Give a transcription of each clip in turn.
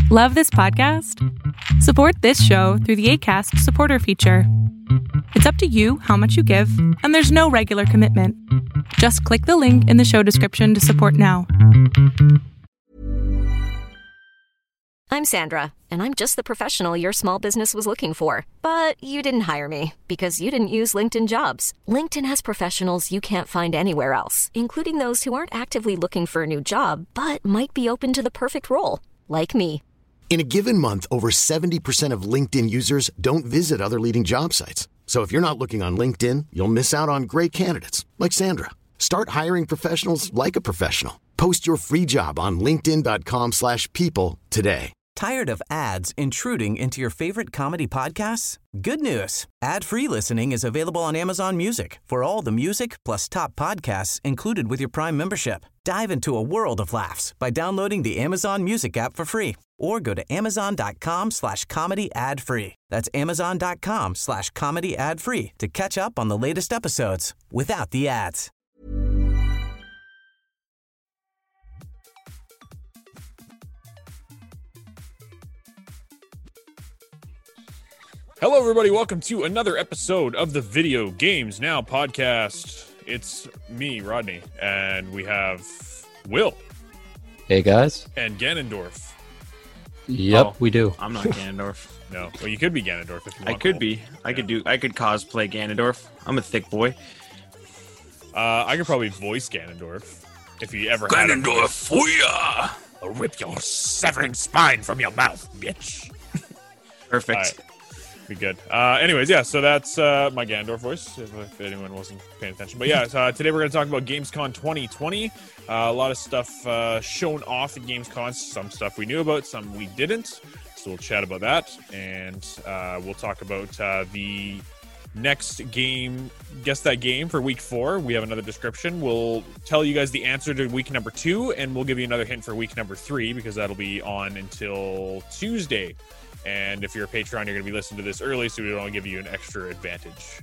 Love this podcast? Support this show through the Acast supporter feature. It's up to you how much you give, and there's no regular commitment. Just click the link in the show description to support now. I'm Sandra, and I'm just the professional your small business was looking for. But you didn't hire me because you didn't use LinkedIn Jobs. LinkedIn has professionals you can't find anywhere else, including those who aren't actively looking for a new job, but might be open to the perfect role, like me. In a given month, over 70% of LinkedIn users don't visit other leading job sites. So if you're not looking on LinkedIn, you'll miss out on great candidates like Sandra. Start hiring professionals like a professional. Post your free job on linkedin.com/people today. Tired of ads intruding into your favorite comedy podcasts? Good news. Ad-free listening is available on Amazon Music for all the music plus top podcasts included with your Prime membership. Dive into a world of laughs by downloading the Amazon Music app for free or go to amazon.com/comedy ad-free. That's amazon.com/comedy ad-free to catch up on the latest episodes without the ads. Hello, everybody. Welcome to another episode of the Video Games Now podcast. It's me, Rodney, and we have Will. Hey, guys. And Ganondorf. Yep, we do. I'm not Ganondorf. No. Well, you could be Ganondorf if you want. I could be. I could cosplay Ganondorf. I'm a thick boy. I could probably voice Ganondorf if you ever had Ganondorf, for ya! I'll rip your severing spine from your mouth, bitch. Perfect. Be good. Anyways, yeah, so that's my Ganondorf voice, if anyone wasn't paying attention. But yeah, so, today we're going to talk about Gamescom 2020. A lot of stuff shown off at Gamescom. Some stuff we knew about, some we didn't. So we'll chat about that. And we'll talk about the next game, Guess That Game, for week 4. We have another description. We'll tell you guys the answer to week number 2, and we'll give you another hint for week number 3, because that'll be on until Tuesday. And if you're a Patreon, you're going to be listening to this early, so we don't give you an extra advantage.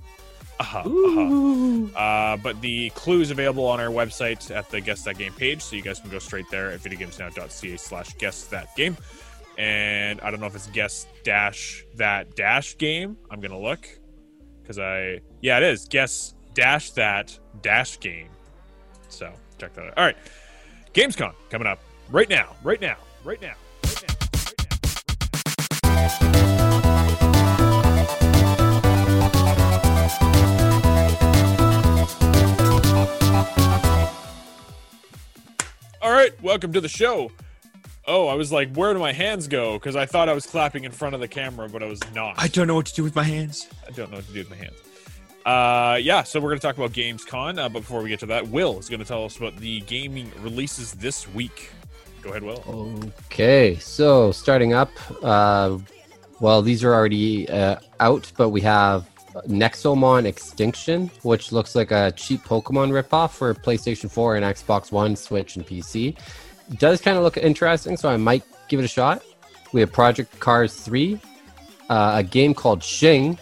But the clue is available on our website at the Guess That Game page, so you guys can go straight there at videogamesnow.ca/guess-that-game. And I don't know if it's guess-that-game. I'm going to look. Yeah, it is. Guess-that-game. So, check that out. All right. Gamescom coming up right now. All right, welcome to the show. Oh, I was like, where do my hands go? Because I thought I was clapping in front of the camera, but I was not. I don't know what to do with my hands. So we're going to talk about Gamescom, but before we get to that, Will is going to tell us about the gaming releases this week. Go ahead, Will. Okay, so starting up, these are already out, but we have Nexomon Extinction, which looks like a cheap Pokemon ripoff for PlayStation 4 and Xbox One, Switch, and PC. It does kind of look interesting, so I might give it a shot. We have Project Cars 3, a game called Shing.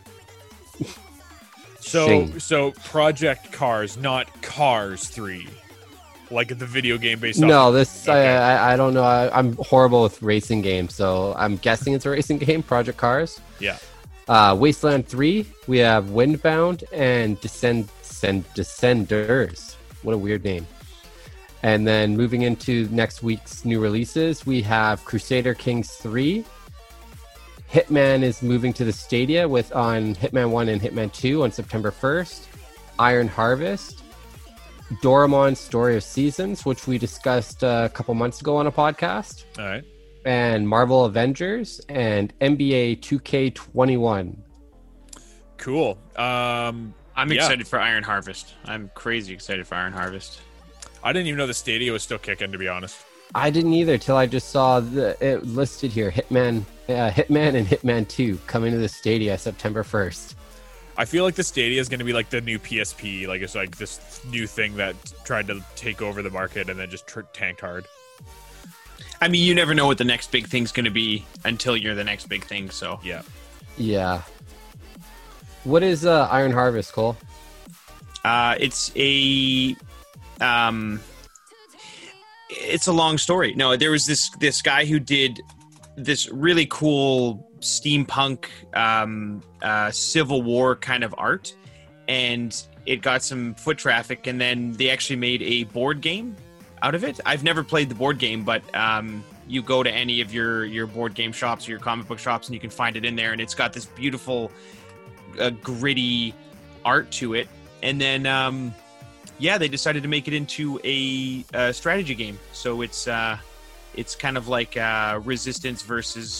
So Project Cars, not Cars 3. Like the video game based on... No, this, okay. I don't know. I'm horrible with racing games, so I'm guessing it's a racing game, Project Cars. Yeah. Wasteland 3, we have Windbound and Descenders. What a weird name. And then moving into next week's new releases, we have Crusader Kings 3. Hitman is moving to the Stadia on Hitman 1 and Hitman 2 on September 1st. Iron Harvest. Doraemon Story of Seasons, which we discussed a couple months ago on a podcast. All right. And Marvel Avengers and NBA 2K21. Cool. I'm excited for Iron Harvest. I'm crazy excited for Iron Harvest. I didn't even know the Stadia was still kicking, to be honest. I didn't either till I just saw it listed here. Hitman and Hitman 2 coming to the Stadia September 1st. I feel like the Stadia is going to be like the new PSP. Like, it's like this new thing that tried to take over the market and then just tanked hard. I mean, you never know what the next big thing's going to be until you're the next big thing, so. Yeah. What is Iron Harvest, Cole? It's a long story. No, there was this guy who did this really cool steampunk Civil War kind of art, and it got some foot traffic, and then they actually made a board game out of it. I've never played the board game, but you go to any of your board game shops or your comic book shops, and you can find it in there, and it's got this beautiful gritty art to it. And then they decided to make it into a strategy game. So it's kind of like Resistance versus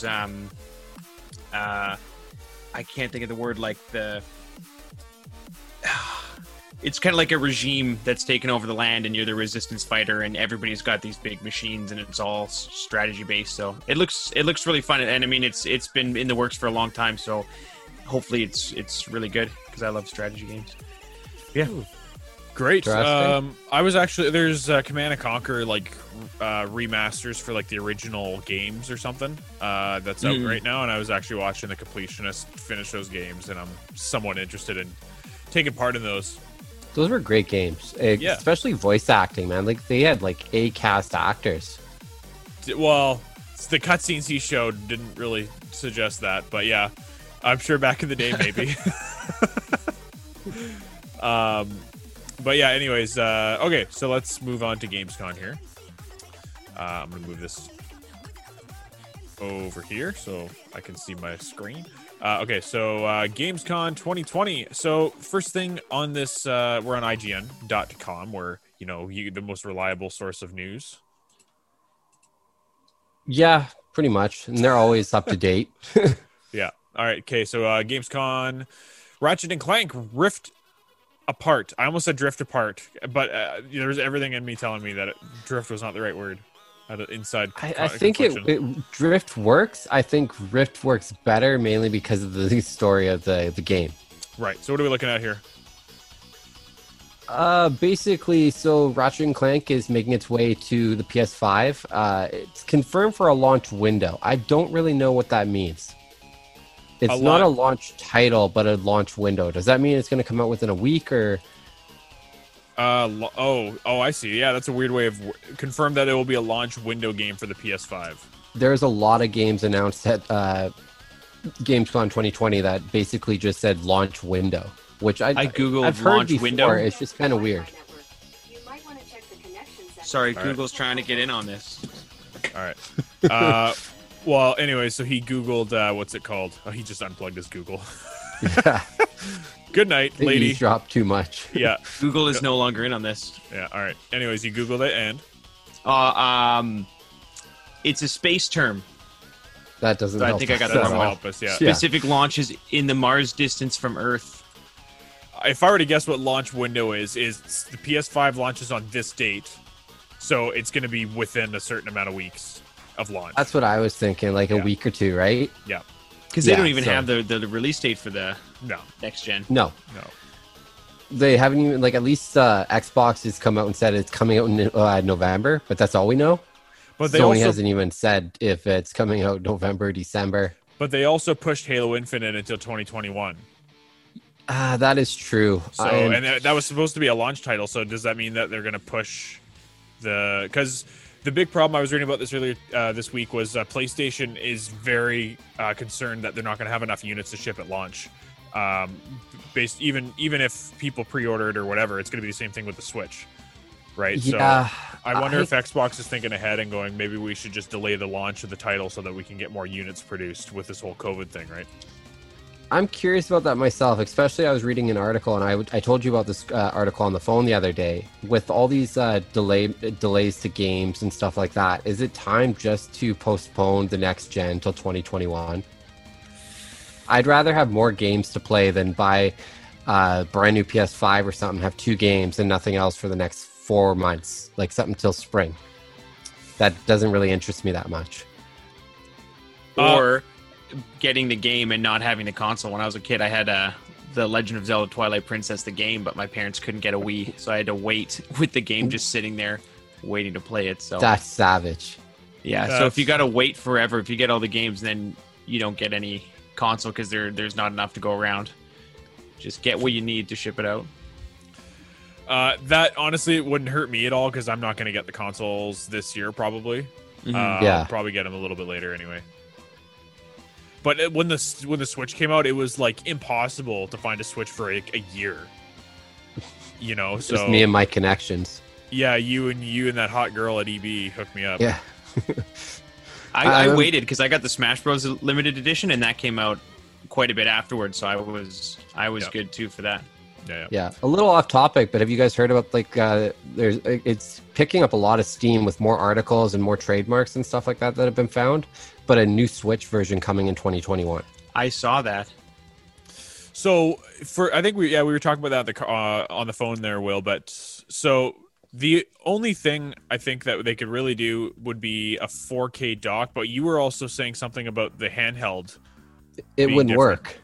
I can't think of the word, like the it's kind of like a regime that's taken over the land, and you're the resistance fighter, and everybody's got these big machines, and it's all strategy based. So it looks really fun, and I mean it's been in the works for a long time. So hopefully it's really good, because I love strategy games. Yeah. Ooh. Great. I was actually, there's Command and Conquer like remasters for like the original games or something that's out right now, and I was actually watching the Completionist finish those games, and I'm somewhat interested in taking part in those. Those were great games, especially voice acting, man. Like they had like A-cast actors. Well, the cutscenes he showed didn't really suggest that, but yeah, I'm sure back in the day maybe. But yeah, anyways, okay, so let's move on to Gamescom here. I'm gonna move this over here so I can see my screen. Okay, so Gamescom 2020. So first thing on this, we're on IGN.com, where the most reliable source of news. Yeah, pretty much, and they're always up to date. Yeah. All right. Okay. So Gamescom, Ratchet and Clank Rift Apart. I almost said Drift Apart, but there's everything in me telling me that drift was not the right word. Inside, I think it Drift works. I think Rift works better, mainly because of the story of the game. Right. So what are we looking at here? Basically, so Ratchet and Clank is making its way to the PS5. It's confirmed for a launch window. I don't really know what that means. It's not a launch title, but a launch window. Does that mean it's going to come out within a week or? I see. Yeah, that's a weird way of confirmed that it will be a launch window game for the PS5. There's a lot of games announced at Gamescom 2020 that basically just said launch window, which I googled. I've heard launch before. Window. It's just kind of weird. Sorry, Google's trying to get in on this. All right. Well, anyway, so he Googled, what's it called? Oh, he just unplugged his Google. Yeah. Good night, lady. Dropped too much. Yeah. Google is no longer in on this. Yeah, all right. Anyways, you Googled it, and? It's a space term. That doesn't help. I think I got that wrong. Yeah. Specific launches in the Mars distance from Earth. If I were to guess what launch window is the PS5 launches on this date, so it's going to be within a certain amount of weeks of launch. That's what I was thinking, like a week or two, right? Yeah. Because they don't even have the release date for the next gen. No. They haven't even, like, at least Xbox has come out and said it's coming out in November, but that's all we know. But Sony hasn't even said if it's coming out November, December. But they also pushed Halo Infinite until 2021. That is true. So, and that was supposed to be a launch title, so does that mean that they're going to push because the big problem I was reading about this earlier this week was PlayStation is very concerned that they're not going to have enough units to ship at launch. Even if people pre-order it or whatever, it's going to be the same thing with the Switch, right? Yeah, so I wonder if Xbox is thinking ahead and going, maybe we should just delay the launch of the title so that we can get more units produced with this whole COVID thing, right? I'm curious about that myself, especially I was reading an article, and I told you about this article on the phone the other day. With all these delays to games and stuff like that, is it time just to postpone the next gen till 2021? I'd rather have more games to play than buy a brand new PS5 or something, have 2 games and nothing else for the next 4 months, like something till spring. That doesn't really interest me that much. Or getting the game and not having the console. When I was a kid, I had the Legend of Zelda Twilight Princess, the game, but my parents couldn't get a Wii, so I had to wait with the game just sitting there waiting to play it. So that's savage. Yeah, so if you got to wait forever, if you get all the games, then you don't get any console because there's not enough to go around. Just get what you need to ship it out. That honestly wouldn't hurt me at all because I'm not going to get the consoles this year probably. I'll probably get them a little bit later anyway. But when the Switch came out, it was like impossible to find a Switch for a year. You know, so Just me and my connections. yeah, you and that hot girl at EB hooked me up. Yeah. I waited because I got the Smash Bros. Limited edition, and that came out quite a bit afterwards. So I was good too for that. Yeah, a little off topic, but have you guys heard about it's picking up a lot of steam with more articles and more trademarks and stuff like that have been found, but a new Switch version coming in 2021. I saw that. So I think we were talking about that on the phone there, Will. But so the only thing I think that they could really do would be a 4K dock. But you were also saying something about the handheld. It wouldn't work.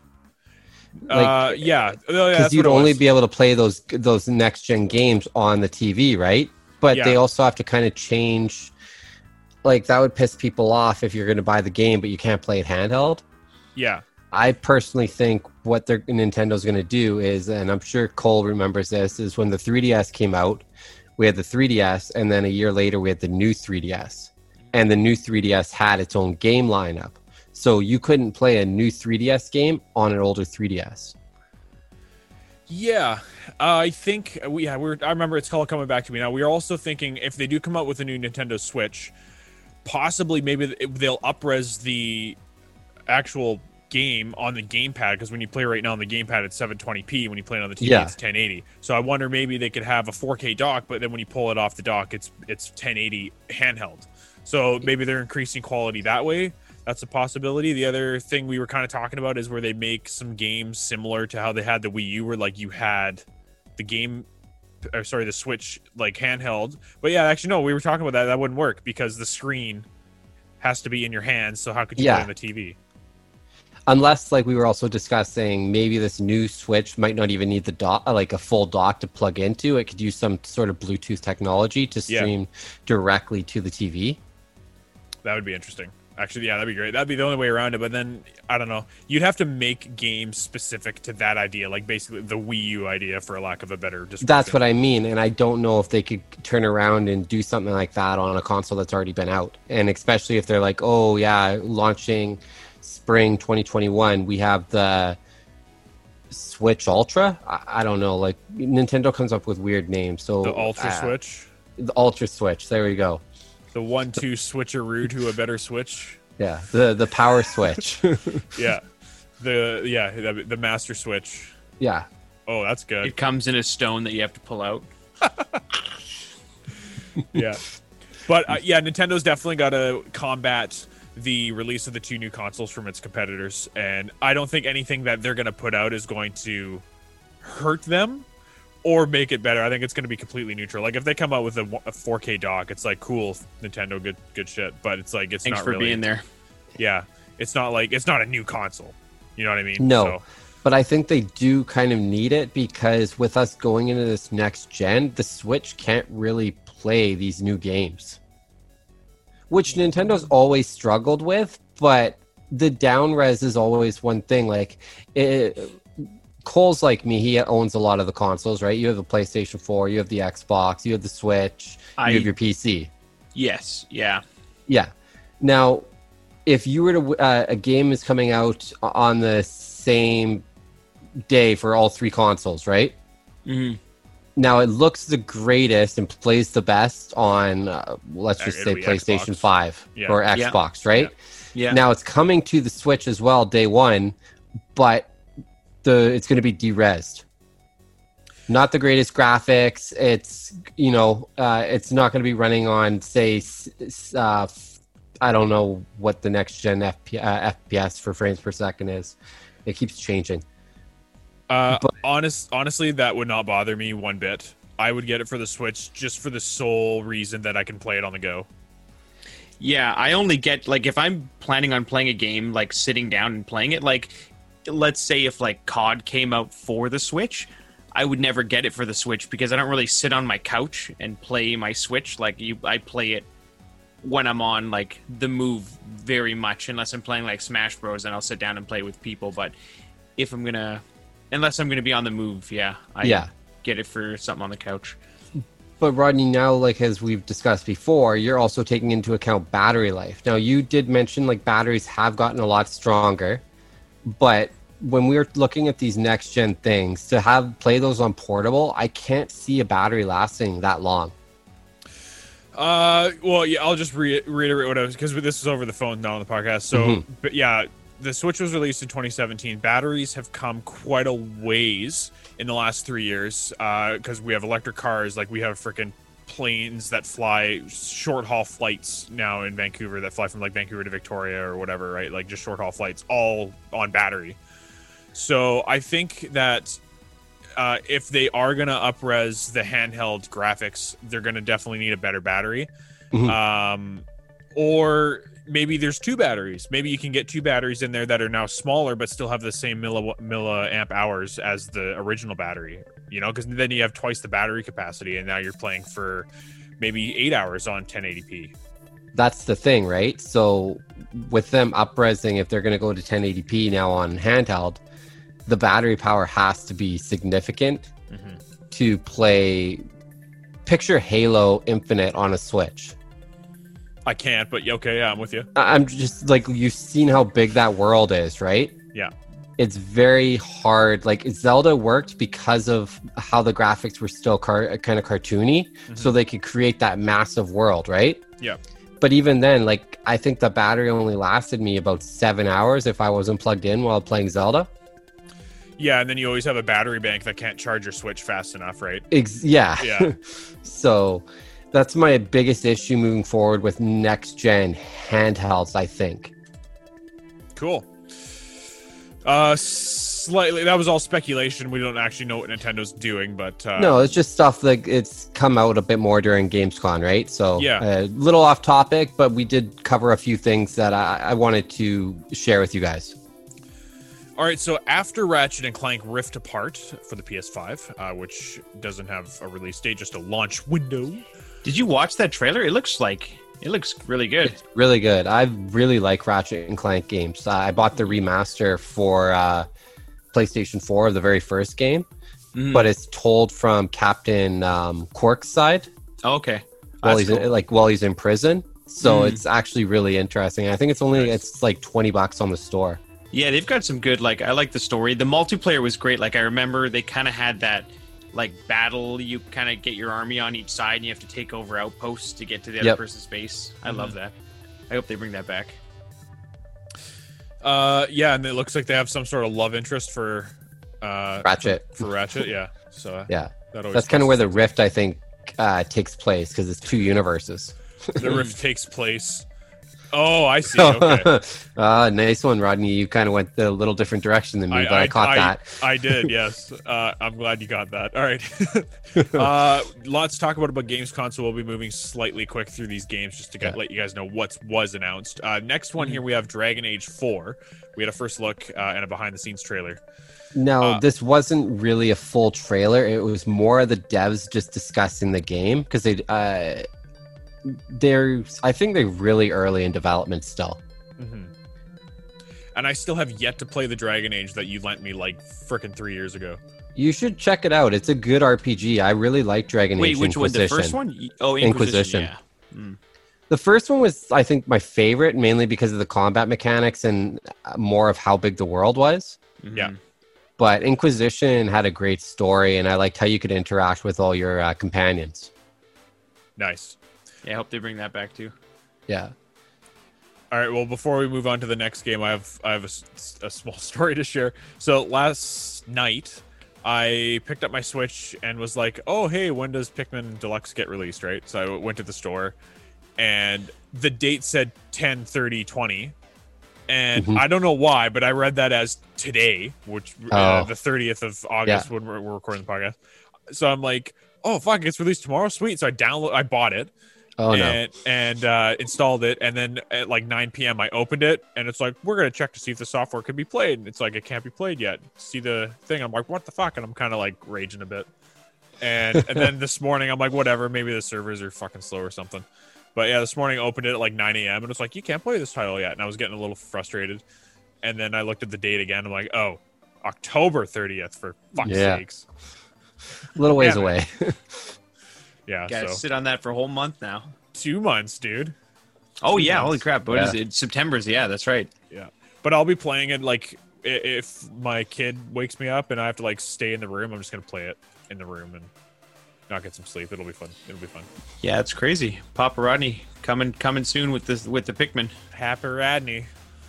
Because you'd only be able to play those next gen games on the TV, right? But they also have to kind of change. Like that would piss people off if you're going to buy the game, but you can't play it handheld. Yeah. I personally think what Nintendo's going to do is, and I'm sure Cole remembers this, is when the 3DS came out, we had the 3DS, and then a year later we had the new 3DS, and the new 3DS had its own game lineup. So you couldn't play a new 3DS game on an older 3DS. Yeah, I think I remember it's all coming back to me now. We are also thinking if they do come out with a new Nintendo Switch, possibly maybe they'll up-res the actual game on the gamepad, because when you play right now on the gamepad it's 720p. When you play it on the TV, it's 1080. So I wonder maybe they could have a 4K dock, but then when you pull it off the dock, it's 1080 handheld. So maybe they're increasing quality that way. That's a possibility. The other thing we were kind of talking about is where they make some games similar to how they had the Wii U, where like you had the Switch like handheld. But yeah, actually no, we were talking about that. That wouldn't work because the screen has to be in your hands. So how could you play on the TV? Unless, like we were also discussing, maybe this new Switch might not even need the dock, like a full dock to plug into. It could use some sort of Bluetooth technology to stream directly to the TV. That would be interesting. Actually, yeah, that'd be great. That'd be the only way around it. But then, I don't know. You'd have to make games specific to that idea, like basically the Wii U idea, for lack of a better description. That's what I mean. And I don't know if they could turn around and do something like that on a console that's already been out. And especially if they're like, oh, yeah, launching spring 2021, we have the Switch Ultra. I don't know. Like, Nintendo comes up with weird names. So the Ultra Switch? The Ultra Switch. There we go. The 1-2 switcheroo to a better Switch. Yeah, the power switch. Yeah, the master switch. Yeah. Oh, that's good. It comes in a stone that you have to pull out. Yeah, but Nintendo's definitely got to combat the release of the two new consoles from its competitors, and I don't think anything that they're going to put out is going to hurt them or make it better. I think it's going to be completely neutral. Like if they come out with a 4K dock, it's like cool, Nintendo, good shit. But it's like Thanks not for really being there. Yeah, it's not a new console. You know what I mean? No, but I think they do kind of need it because with us going into this next gen, the Switch can't really play these new games, which Nintendo's always struggled with. But the down res is always one thing. Like Cole's like me, he owns a lot of the consoles, right? You have the PlayStation 4, you have the Xbox, you have the Switch, you have your PC. Yes, yeah. Yeah. Now, if you were to, a game is coming out on the same day for all three consoles, right? Mm-hmm. Now, it looks the greatest and plays the best on, let's just say PlayStation Xbox. 5 or Xbox, right? Yeah. Now, it's coming to the Switch as well, day one, but it's going to be de-resed. Not the greatest graphics. It's it's not going to be running on, say, I don't know what the next gen FPS for frames per second is. It keeps changing. Honestly, that would not bother me one bit. I would get it for the Switch just for the sole reason that I can play it on the go. Yeah, I only get, like, if I'm planning on playing a game, like, sitting down and playing it, like, let's say if, like, COD came out for the Switch, I would never get it for the Switch because I don't really sit on my couch and play my Switch. Like, I play it when I'm on, like, the move very much, unless I'm playing, like, Smash Bros, and I'll sit down and play with people. But unless I'm gonna be on the move, I get it for something on the couch. But Rodney, now, like as we've discussed before, you're also taking into account battery life. Now, you did mention like batteries have gotten a lot stronger, but when we're looking at these next gen things, to have play those on portable, I can't see a battery lasting that long. Well, yeah, I'll just reiterate what I was, because this is over the phone, not on the podcast. So, but yeah, the Switch was released in 2017. Batteries have come quite a ways in the last 3 years, because we have electric cars, like we have freaking planes that fly short haul flights now in Vancouver that fly from like Vancouver to Victoria or whatever, right? Like just short haul flights, all on battery. So I think that if they are going to up-res the handheld graphics, they're going to definitely need a better battery. Or maybe there's two batteries. Maybe you can get two batteries in there that are now smaller but still have the same milliamp hours as the original battery, you know, because then you have twice the battery capacity, and now you're playing for maybe 8 hours on 1080p. That's the thing, right? So with them up-resing, if they're going to go to 1080p now on handheld, the battery power has to be significant to play. Picture Halo Infinite on a Switch. I can't, but okay, yeah, I'm with you. I'm just like, you've seen how big that world is, right? Yeah. It's very hard. Like Zelda worked because of how the graphics were still kind of cartoony, so they could create that massive world, right? Yeah. But even then, like, I think the battery only lasted me about 7 hours if I wasn't plugged in while playing Zelda. Yeah, and then you always have a battery bank that can't charge your Switch fast enough, right? Yeah. So that's my biggest issue moving forward with next gen handhelds, I think. Cool. Slightly, that was all speculation. We don't actually know what Nintendo's doing, but no, it's just stuff like it's come out a bit more during Gamescom, right? So yeah, a little off topic, but we did cover a few things that I wanted to share with you guys. All right, so after Ratchet and Clank Rift Apart for the PS5, which doesn't have a release date, just a launch window. Did you watch that trailer? It looks really good. It's really good. I really like Ratchet and Clank games. I bought the remaster for PlayStation 4 of the very first game, but it's told from Captain Quark's side. Oh, okay. While he's in prison. So it's actually really interesting. I think it's like $20 on the store. Yeah, they've got some good, like, I like the story. The multiplayer was great. Like, I remember they kind of had that, like, battle. You kind of get your army on each side, and you have to take over outposts to get to the other person's base. I love that. I hope they bring that back. Yeah, and it looks like they have some sort of love interest for Ratchet. For Ratchet, yeah. So yeah, that's kind of where the Rift, I think, takes place, because it's two universes. The Rift takes place. Oh, I see. Okay. Nice one, Rodney. You kind of went a little different direction than me, but I caught that. I did, yes. I'm glad you got that. All right. Lots to talk about Gamescom, so we'll be moving slightly quick through these games just to let you guys know what was announced. Next one here, we have Dragon Age 4. We had a first look and a behind-the-scenes trailer. No, this wasn't really a full trailer. It was more of the devs just discussing the game, because I think they're really early in development still. And I still have yet to play the Dragon Age that you lent me like frickin' 3 years ago. You should check it out. It's a good RPG. I really like Dragon Age which Inquisition. one? The first one? Oh, Inquisition. Yeah. The first one was, I think, my favorite, mainly because of the combat mechanics and more of how big the world was. Yeah. But Inquisition had a great story, and I liked how you could interact with all your companions. Nice. Yeah, I hope they bring that back too. Yeah. All right. Well, before we move on to the next game, I have a small story to share. So last night, I picked up my Switch and was like, "Oh, hey, when does Pikmin Deluxe get released?" Right. So I went to the store, and the date said 10/30/20, and I don't know why, but I read that as today, which the 30th of August when we're recording the podcast. So I'm like, "Oh, fuck, it gets released tomorrow. Sweet." So I bought it. And installed it, and then at like 9 p.m. I opened it, and it's like, we're gonna check to see if the software can be played, and it's like, it can't be played yet. See the thing, I'm like, what the fuck? And I'm kind of like raging a bit, and then this morning I'm like, whatever, maybe the servers are fucking slow or something. But yeah, this morning I opened it at like 9 a.m. and it's like, you can't play this title yet, and I was getting a little frustrated, and then I looked at the date again. I'm like, oh, October 30th, for fuck's sakes. A little ways away. Yeah, Gotta so sit on that for a whole month now. 2 months, dude. Oh 2 yeah, months. holy crap! What Yeah. is it? September's. Yeah, that's right. Yeah, but I'll be playing it like if my kid wakes me up and I have to like stay in the room, I'm just gonna play it in the room and not get some sleep. It'll be fun. It'll be fun. Yeah, it's crazy. Papa Rodney coming soon with the Pikmin. Happy Radney.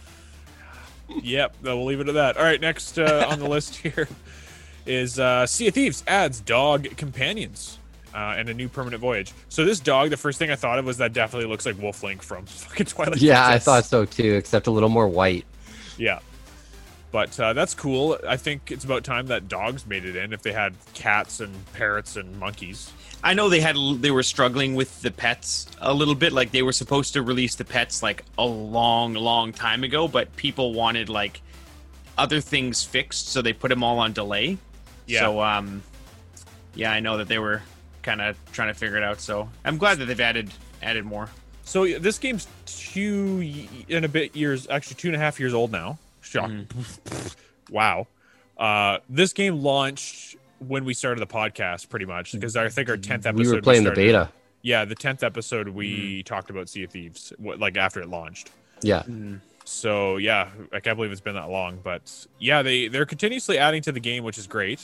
Yep, we'll leave it at that. All right, next on the list here is Sea of Thieves adds dog companions and a new permanent voyage. So this dog, the first thing I thought of was that definitely looks like Wolf Link from fucking Twilight Yeah, I Princess. thought so too, except a little more white. Yeah. But that's cool. I think it's about time that dogs made it in if they had cats and parrots and monkeys. I know they were struggling with the pets a little bit. Like they were supposed to release the pets like a long time ago, but people wanted like other things fixed, so they put them all on delay. Yeah. So yeah, I know that they were kind of trying to figure it out. So I'm glad that they've added more. So this game's 2.5 years old now. Shock. Wow. This game launched when we started the podcast, pretty much, because I think our 10th episode We were playing the started- beta. Yeah, the 10th episode we talked about Sea of Thieves, like after it launched. Yeah. So yeah, I can't believe it's been that long, but yeah, they're continuously adding to the game, which is great.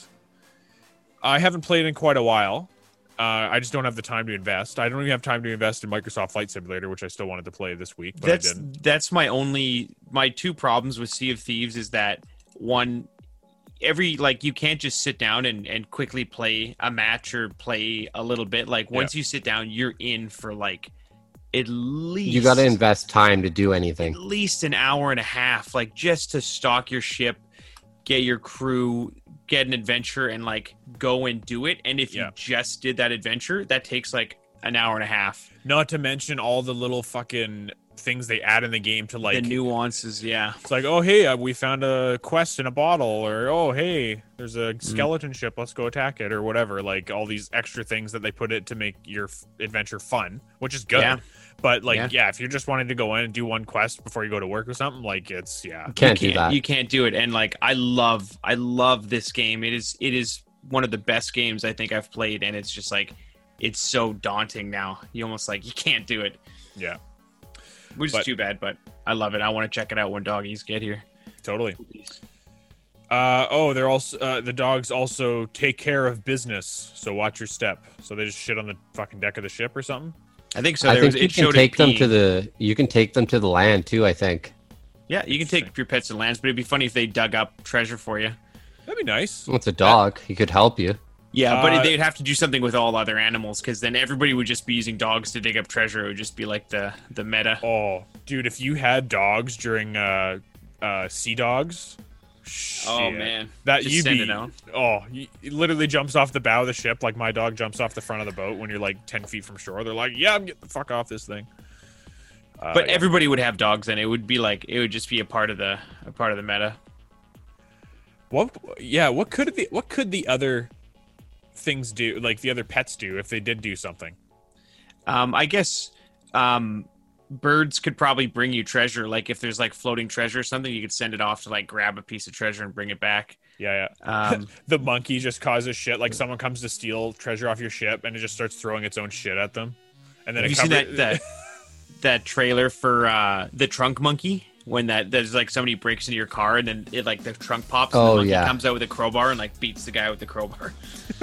I haven't played in quite a while. I just don't have the time to invest. I don't even have time to invest in Microsoft Flight Simulator, which I still wanted to play this week, but I didn't. That's my two problems with Sea of Thieves is that one, you can't just sit down and quickly play a match or play a little bit. Like once you sit down, you're in for like at least You got to invest time to do anything. at least an hour and a half, like just to stock your ship, get your crew, get an adventure, and like go and do it. And if you just did that adventure, that takes like an hour and a half. Not to mention all the little fucking things they add in the game to like The nuances, yeah. It's like, oh hey, we found a quest in a bottle, or oh hey, there's a skeleton ship, let's go attack it, or whatever. Like all these extra things that they put it to make your adventure fun, which is good. Yeah. But like, if you're just wanting to go in and do one quest before you go to work or something, like it's Can't do that. You can't do it. And like I love this game. It is one of the best games I think I've played, and it's just like it's so daunting now. You almost like you can't do it. Yeah. Which is too bad, but I love it. I want to check it out when doggies get here. Totally. They're also the dogs also take care of business, so watch your step. So they just shit on the fucking deck of the ship or something. I think so. I think it you can showed take it them peeing. to the. You can take them to the land too. I think. Yeah, you can take your pets to lands, but it'd be funny if they dug up treasure for you. That'd be nice. Well, it's a dog. He could help you. Yeah, but they'd have to do something with all other animals, because then everybody would just be using dogs to dig up treasure. It would just be like the meta. Oh, dude, if you had dogs during Sea Dogs, shit, Oh man, that Just you'd send be. it out. Oh, it literally jumps off the bow of the ship like my dog jumps off the front of the boat when you're like 10 feet from shore. They're like, yeah, I'm getting the fuck off this thing. But everybody would have dogs, and it would just be a part of the meta. What could the other things do, like the other pets do, if they did do something? I guess birds could probably bring you treasure. Like if there's like floating treasure or something, you could send it off to like grab a piece of treasure and bring it back. Yeah. The monkey just causes shit. Like someone comes to steal treasure off your ship, and it just starts throwing its own shit at them. And then Have you seen that trailer for the trunk monkey? When there's like somebody breaks into your car, and then it like the trunk pops, and the monkey comes out with a crowbar and like beats the guy with the crowbar.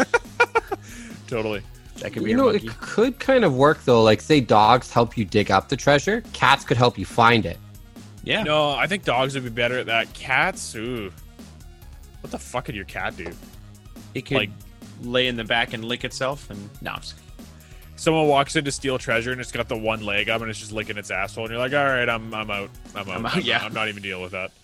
Totally. That could be You your know, monkey. it could kind of work though. Like, say dogs help you dig up the treasure, cats could help you find it. Yeah. No, I think dogs would be better at that. Cats, ooh. What the fuck could your cat do? It could like- lay in the back and lick itself, and no, I'm just kidding. Someone walks in to steal treasure, and it's got the one leg up, and it's just licking its asshole, and you're like, all right, I'm out. Yeah. I'm not even dealing with that.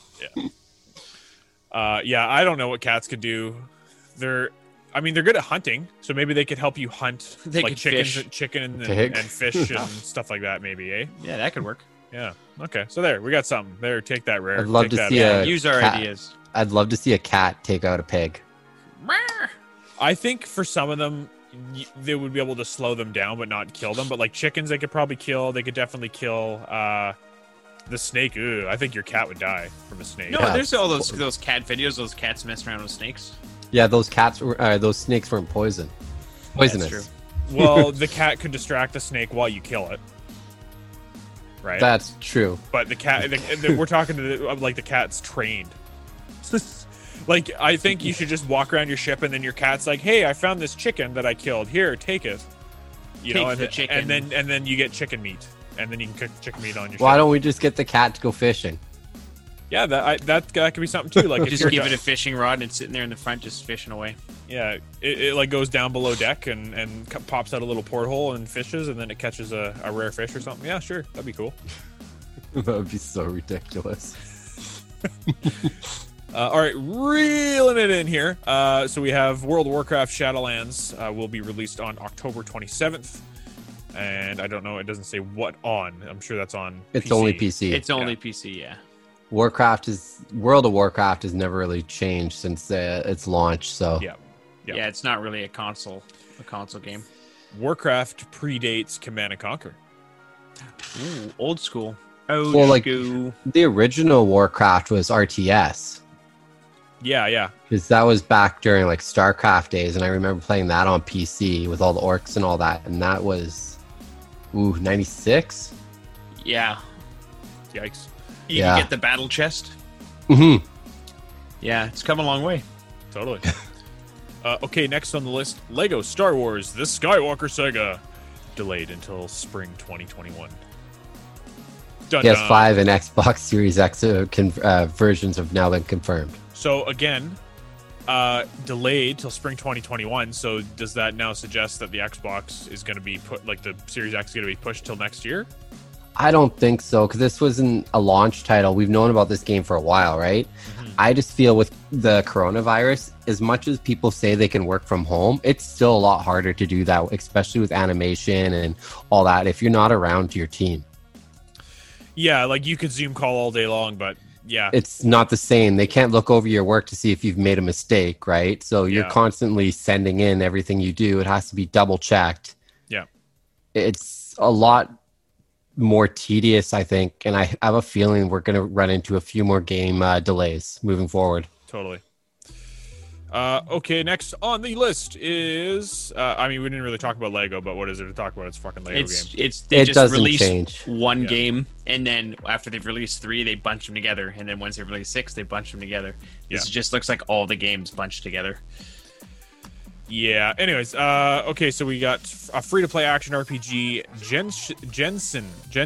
Yeah. I don't know what cats could do. They're good at hunting, so maybe they could help you hunt They like could chickens, fish. chicken and Pig. fish and stuff like that, maybe, eh? Yeah, that could work. Yeah. Okay. So there, we got something. There, take that, Rare. I'd love Take to that. see a Use our cat. ideas. I'd love to see a cat take out a pig. I think for some of them, they would be able to slow them down, but not kill them. But like chickens, they could probably kill. They could definitely kill the snake. Ooh, I think your cat would die from a snake. No, Yeah. there's all those cat videos. Those cats messing around with snakes. Yeah, those snakes weren't poisonous. That's true. Well, the cat could distract the snake while you kill it. Right? That's true. But the cat, we're talking to the cat's trained. Like, I think you should just walk around your ship, and then your cat's like, "Hey, I found this chicken that I killed. Here, take it." Chicken. And then you get chicken meat, and then you can cook chicken meat on your Why ship. don't we just get the cat to go fishing? Yeah, that could be something too. Like, if Just you're give it a fishing rod and sitting there in the front, just fishing away. Yeah, it like goes down below deck and pops out a little porthole and fishes, and then it catches a rare fish or something. Yeah, sure, that'd be cool. That would be so ridiculous. All right, reeling it in here. So we have World of Warcraft Shadowlands will be released on October 27th. And I don't know, it doesn't say what on. I'm sure that's on It's PC. only PC. It's only PC, yeah. World of Warcraft has never really changed since its launch. So Yeah. Yeah, it's not really a console game. Warcraft predates Command & Conquer. Ooh, old school. Well, like- school. the original Warcraft was RTS. Yeah. Because that was back during like StarCraft days, and I remember playing that on PC with all the orcs and all that, and that was 96. Yeah. Yikes. You Yeah. can get the battle chest. Mm-hmm. Yeah, it's come a long way. Totally. Okay, next on the list, Lego Star Wars The Skywalker Saga. Delayed until spring 2021. Dun, dun. PS5 and Xbox Series X versions have now been confirmed. So again, delayed till spring 2021. So does that now suggest that the Xbox is going to be the Series X is going to be pushed till next year? I don't think so, because this wasn't a launch title. We've known about this game for a while, right? Mm-hmm. I just feel with the coronavirus, as much as people say they can work from home, it's still a lot harder to do that, especially with animation and all that, if you're not around your team. Yeah, like you could Zoom call all day long, but yeah. It's not the same. They can't look over your work to see if you've made a mistake, right? So you're Yeah. constantly sending in everything you do. It has to be double checked. Yeah. It's a lot more tedious, I think, and I have a feeling we're going to run into a few more game delays moving forward. Totally. Okay, next on the list is we didn't really talk about Lego, but what is there to talk about? It's a fucking Lego game. They It just doesn't released change. one Yeah. game, and then after they've released 3, they bunch them together, and then once they release 6, they bunch them together. This Yeah. just looks like all the games bunched together. Yeah. Anyways, okay, so we got a free-to-play action RPG, Genshin.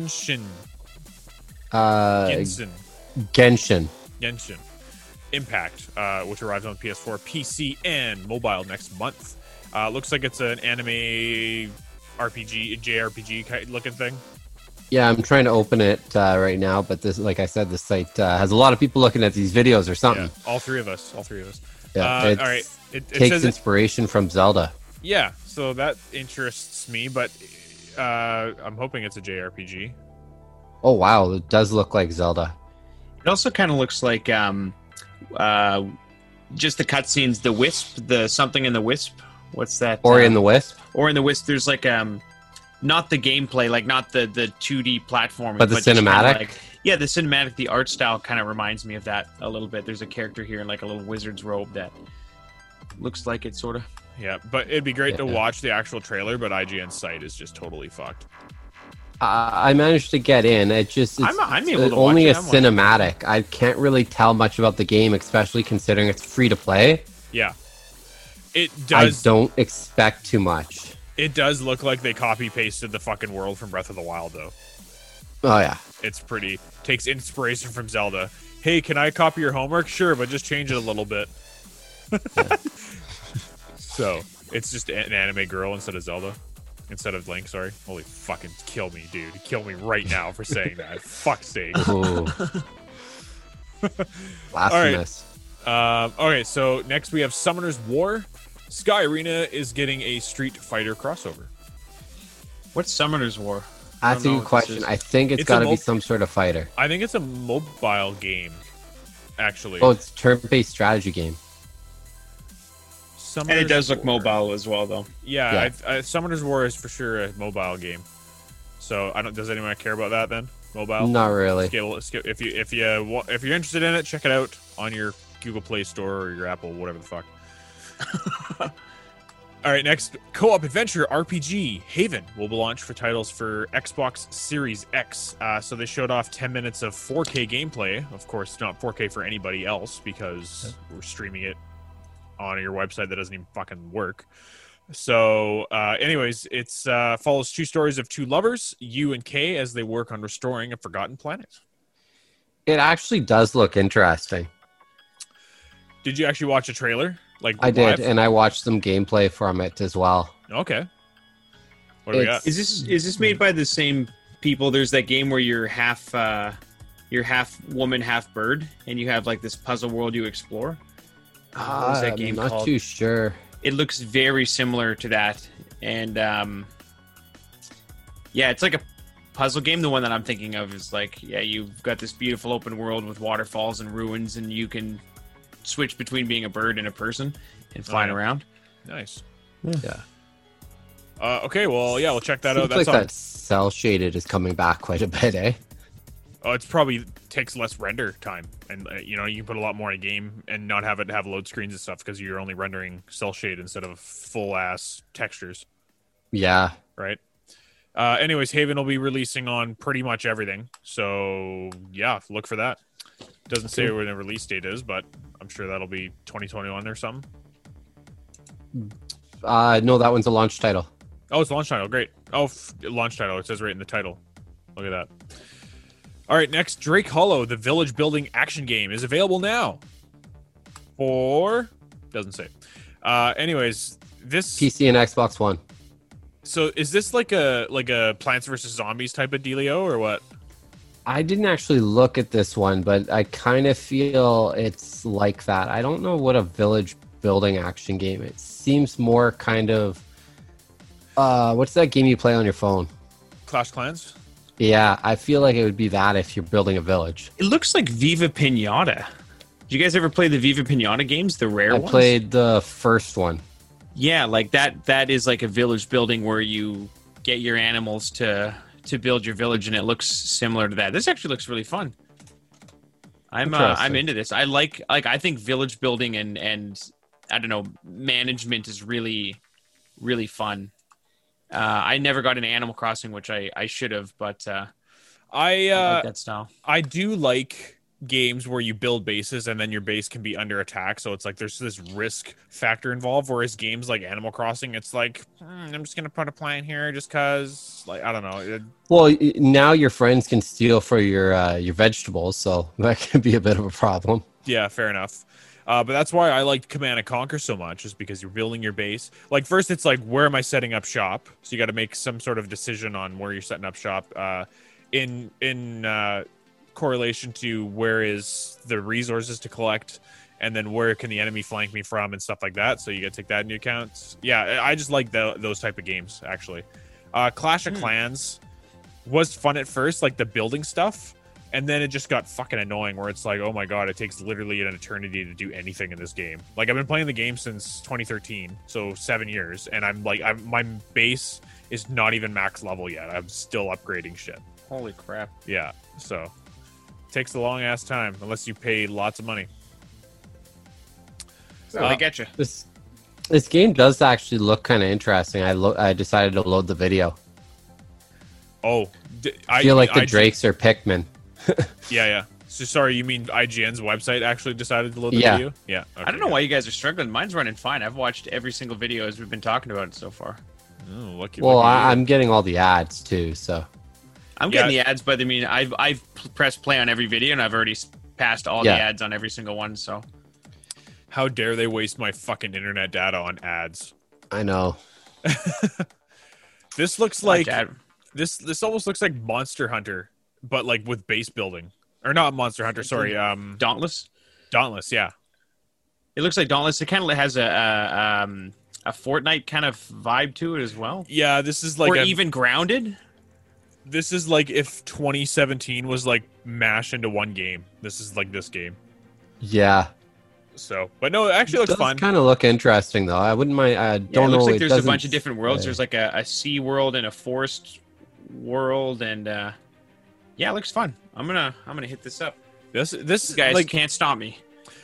Genshin Impact, which arrives on PS4, PC, and mobile next month. Looks like it's an anime RPG, JRPG looking thing. Yeah, I'm trying to open it right now, but this, like I said, the site has a lot of people looking at these videos or something. Yeah, all three of us. Yeah, All right. It takes says inspiration from Zelda. yeah, so that interests me, but I'm hoping it's a JRPG. Oh wow, it does look like Zelda. It also kind of looks like just the cutscenes, the Wisp, the something in the Wisp. What's that? Ori and the Wisp, Or in the Wisp, there's like not the gameplay, like not the 2D platforming, but the just kinda cinematic. like, yeah, the cinematic, the art style kind of reminds me of that a little bit. There's a character here in like a little wizard's robe that looks like it sort of. Yeah, but it'd be great to Yeah. watch the actual trailer, but IGN's site is just totally fucked. I managed to get in. It's I'm able to only watch a it. I'm watching it. cinematic. I can't really tell much about the game, especially considering it's free to play. Yeah. It I does don't expect too much. it does look like they copy pasted the fucking world from Breath of the Wild though. Oh yeah, It's pretty takes inspiration from Zelda. Hey, can I copy your homework? Sure, but just change it a little bit. So, it's just an anime girl instead of Zelda. Instead of Link, sorry. Holy fucking kill me, dude. Kill me right now for saying that. Fuck's sake. Ooh. Blasphemous. Okay, so next we have Summoner's War. Sky Arena is getting a Street Fighter crossover. What's Summoner's War? That's a don't know good what this question. is. I think it's It's a got to be mob- some sort of fighter. I think it's a mobile game, actually. Oh, it's a turn-based strategy game. And it does look mobile as well, though. Yeah, Summoner's War is for sure a mobile game. So I don't. Does anyone care about that then? Mobile. Not really. Skip. If you're interested in it, check it out on your Google Play Store or your Apple, whatever the fuck. All right, next, co-op adventure RPG Haven will be launched for titles for Xbox Series X. So they showed off 10 minutes of 4K gameplay. Of course, not 4K for anybody else because we're streaming it on your website that doesn't even fucking work. So, anyways, it's follows two stories of two lovers, U and K, as they work on restoring a forgotten planet. It actually does look interesting. Did you actually watch a trailer? Like I live? did, and I watched some gameplay from it as well. Okay. What do we got? Is this made by the same people? There's that game where you're half woman, half bird, and you have like this puzzle world you explore. What was that game I'm not called? too sure. It looks very similar to that, and yeah, it's like a puzzle game. The one that I'm thinking of is like, yeah, you've got this beautiful open world with waterfalls and ruins, and you can switch between being a bird and a person and flying around. Nice. Yeah. Okay, well, yeah, we'll check that out. Seems That's like on. that cell shaded is coming back quite a bit, eh? Oh, it's probably takes less render time, and you can put a lot more in a game and not have it have load screens and stuff because you're only rendering cell shade instead of full ass textures, Yeah. right? Anyways, Haven will be releasing on pretty much everything, so yeah, look for that. Doesn't say when the release date is, but I'm sure that'll be 2021 or something. No, that one's a launch title. Oh, it's launch title. Great. Oh, launch title. It says right in the title. Look at that. All right, next, Drake Hollow, the village building action game, is available now. For doesn't say. Anyways, this PC and Xbox One. So is this like a Plants vs Zombies type of dealio or what? I didn't actually look at this one, but I kind of feel it's like that. I don't know what a village building action game. It seems more kind of what's that game you play on your phone? Clash Clans? Yeah, I feel like it would be that if you're building a village. It looks like Viva Pinata. Did you guys ever play the Viva Pinata games, the rare ones? I played the first one. Yeah, like that is like a village building where you get your animals to build your village, and it looks similar to that. This actually looks really fun. I'm into this. I think village building and I don't know, management is really, really fun. I never got into Animal Crossing, which I should have, but I like that style. I do like games where you build bases and then your base can be under attack, so it's like there's this risk factor involved, whereas games like Animal Crossing, it's like I'm just gonna put a plant here just cause, like, I don't know. Well, now your friends can steal for your vegetables, so that can be a bit of a problem. Yeah, fair enough. But that's why I like Command and Conquer so much, is because you're building your base. Like, first it's like, where am I setting up shop? So you got to make some sort of decision on where you're setting up shop in correlation to where is the resources to collect, and then where can the enemy flank me from and stuff like that. So you got to take that into account. Yeah, I just like those type of games, actually. Clash of Clans was fun at first, like the building stuff. And then it just got fucking annoying where it's like, oh my god, it takes literally an eternity to do anything in this game. Like, I've been playing the game since 2013, so 7 years, and my base is not even max level yet. I'm still upgrading shit. Holy crap. Yeah, so it takes a long ass time unless you pay lots of money. So I get you. This game does actually look kind of interesting. I decided to load the video. Oh, I feel like the Drakes are Pikmin. Yeah. So sorry, you mean IGN's website actually decided to load the video? Yeah. Okay, I don't know why you guys are struggling. Mine's running fine. I've watched every single video as we've been talking about it so far. Oh, lucky. Well, I'm getting all the ads too, so. I'm getting the ads, but I mean, I've pressed play on every video, and I've already passed all the ads on every single one. So, how dare they waste my fucking internet data on ads? I know. This looks like this almost looks like Monster Hunter, but like with base building, or not Monster Hunter. Sorry, Dauntless. Dauntless, yeah. It looks like Dauntless. It kind of has a Fortnite kind of vibe to it as well. Yeah, this is like even Grounded. This is like if 2017 was like mashed into one game. This is like this game. Yeah. So, but no, it actually looks fun. Kind of look interesting though. I wouldn't mind. I don't know. It looks like there's a bunch of different worlds. There's like a sea world and a forest world, and yeah, it looks fun. I'm gonna hit this up. This guys like, can't stop me.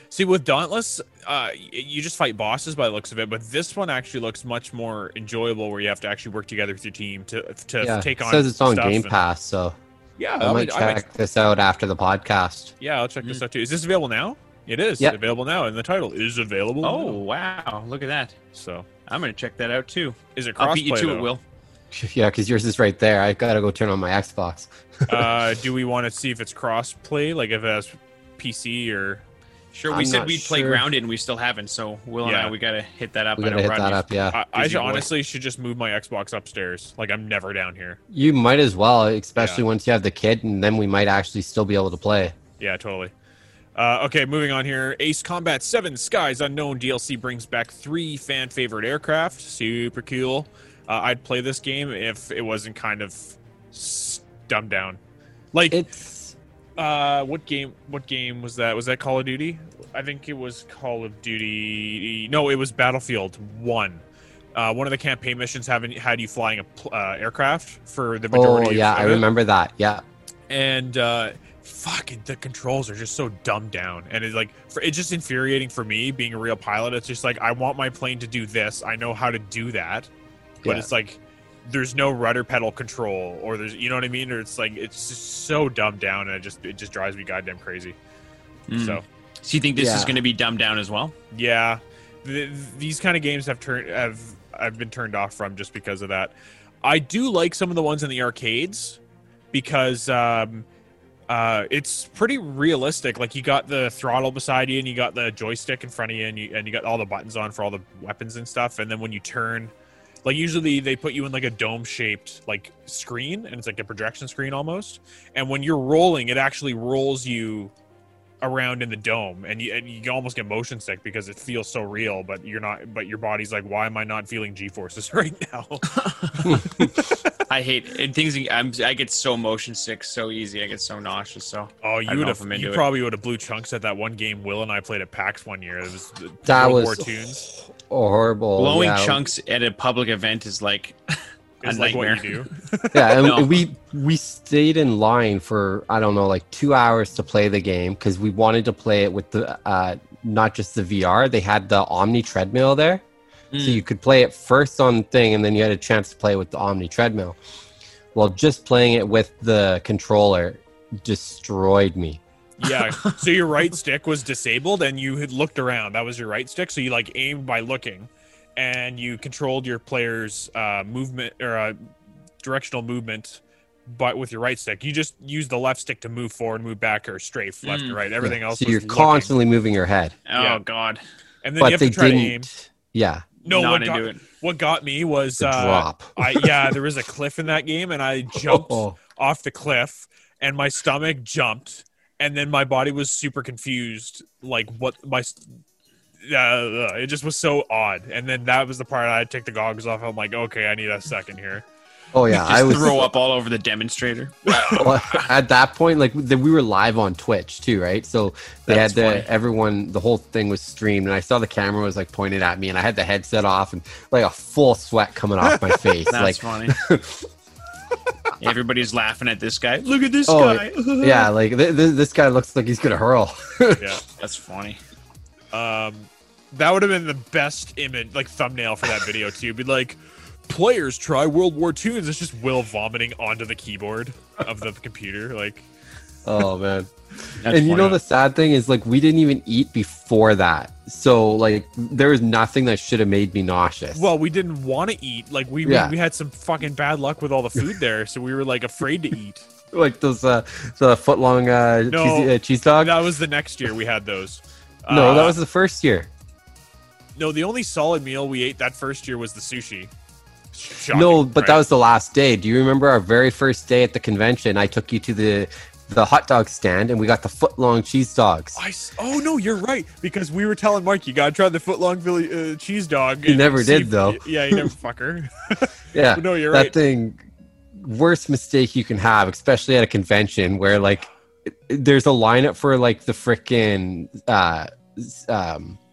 See, with Dauntless, you just fight bosses by the looks of it, but this one actually looks much more enjoyable, where you have to actually work together with your team to take on. It says it's on stuff Game Pass, so yeah, I might check this out after the podcast. Yeah, I'll check this out too. Is this available now? It is available now, and the title is available. Oh, now. wow. Look at that. So I'm going to check that out too. Is it I'll beat you crossplay, to though? it, Will. Yeah, because yours is right there. I gotta go turn on my Xbox. Do we want to see if it's cross-play, like if it has PC or? Sure, we I'm said not we'd play sure. Grounded, and we still haven't. So Will and I, we got to hit that up. We I gotta know hit that Rodney's- up. Yeah, I Busy boy. honestly should just move my Xbox upstairs. Like I'm never down here. you might as well, especially Yeah. once you have the kid, and then we might actually still be able to play. Yeah, totally. Okay, moving on here. Ace Combat 7 Skies Unknown DLC brings back 3 fan favorite aircraft. Super cool. I'd play this game if it wasn't kind of dumbed down. Like It's what game was that? Was that Call of Duty? I think it was Call of Duty. No, it was Battlefield 1. One of the campaign missions had you flying a aircraft for the majority. oh yeah, of I it. remember that. Yeah, And fucking the controls are just so dumbed down, and it's like it's just infuriating for me being a real pilot. It's just like I want my plane to do this. I know how to do that, but Yeah. it's like there's no rudder pedal control, or there's what I mean, or it's like it's just so dumbed down, and it just drives me goddamn crazy. So So you think this is Yeah. going to be dumbed down as well? yeah, these kind of games I've been turned off from just because of that. I do like some of the ones in the arcades because it's pretty realistic. Like you got the throttle beside you, and you got the joystick in front of you, and you got all the buttons on for all the weapons and stuff. And then when you turn, like usually they put you in like a dome shaped like screen, and it's like a projection screen almost. And when you're rolling, it actually rolls you around in the dome, and you almost get motion sick because it feels so real, but you're not. But your body's like, why am I not feeling G-forces right now? I hate it. Things. I get so motion sick so easy. I get so nauseous. So Oh, I you don't would know have. if I'm into You it. probably would have blew chunks at that one game Will and I played at PAX one year. It was the that World was War Tunes. horrible. blowing yeah. chunks at a public event is like a Is like nightmare. what you do. Yeah, and No. we stayed in line for I don't know, like 2 hours to play the game because we wanted to play it with the not just the VR. They had the Omni treadmill there, so you could play it first on the thing, and then you had a chance to play with the Omni treadmill. Well, just playing it with the controller destroyed me. Yeah. So your right stick was disabled, and you had looked around. That was your right stick. So you like aimed by looking, and you controlled your player's movement or directional movement, but with your right stick. You just use the left stick to move forward, move back, or strafe left or right. Everything else. So was you're looking. constantly moving your head, Oh Yeah. God. and then you but have they to try didn't. to aim. Yeah, No, Not what got, into it. what got me was the drop. there was a cliff in that game, and I jumped off the cliff, and my stomach jumped, and then my body was super confused, like what my. It just was so odd, and then that was the part I had to take the goggles off. I'm like, okay, I need a second here. Oh yeah, Just I was throw up all over the demonstrator. Well, at that point, like we were live on Twitch too, right? So they That's had funny. the whole thing was streamed, and I saw the camera was like pointed at me, and I had the headset off, and like a full sweat coming off my face. That's like, funny. Everybody's laughing at this guy. Look at this oh guy. yeah, like this guy looks like he's gonna hurl. Yeah, That's funny. that would have been the best image, like thumbnail for that video too. Be like, players try World War II, and it's just Will vomiting onto the keyboard of the computer. Like, Oh man. That's And you know funny. the sad thing is like we didn't even eat before that. So like there was nothing that should have made me nauseous. well, we didn't want to eat. Like we had some fucking bad luck with all the food there, so we were like afraid to eat. like those the foot long cheese dog. That was the next year we had those. No, that was the first year. No, the only solid meal we ate that first year was the sushi. Shocking, No, but right? that was the last day. Do you remember our very first day at the convention? I took you to the hot dog stand and we got the foot long cheese dogs. Oh no, you're right, because we were telling Mark you gotta try the foot long cheese dog. You and never see did, though. Yeah, you never fucker. Yeah, No, you're that right. thing, worst mistake you can have, especially at a convention where like there's a lineup for like the frickin'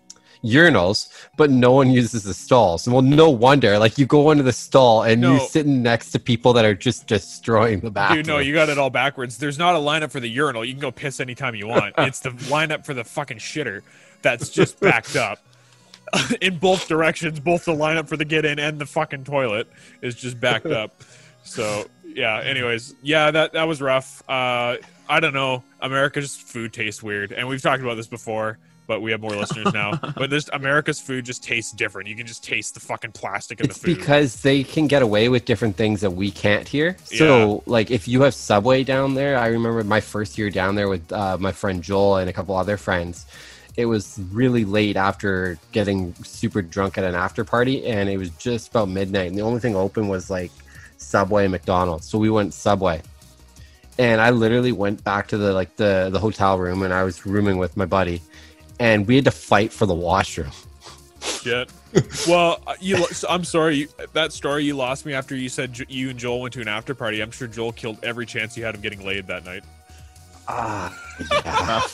urinals, but no one uses the stalls. Well, no wonder. Like, you go into the stall and No. you're sitting next to people that are just destroying the bathroom. Dude, no, you got it all backwards. There's not a lineup for the urinal. You can go piss anytime you want. It's the lineup for the fucking shitter that's just backed up. In both directions, both the lineup for the get in and the fucking toilet is just backed up. So, yeah, anyways. Yeah, that was rough. I don't know. America's food tastes weird. And we've talked about this before, but we have more listeners now. But this America's food just tastes different. You can just taste the fucking plastic in It's the food. because they can get away with different things that we can't here. So, like, if you have Subway down there, I remember my first year down there with my friend Joel and a couple other friends. It was really late after getting super drunk at an after party, and it was just about midnight. And the only thing open was like Subway and McDonald's. So we went Subway, and I literally went back to the hotel room, and I was rooming with my buddy, and we had to fight for the washroom. Shit. Well, I'm sorry. That story, you lost me after you said you and Joel went to an after party. I'm sure Joel killed every chance you had of getting laid that night. Yeah.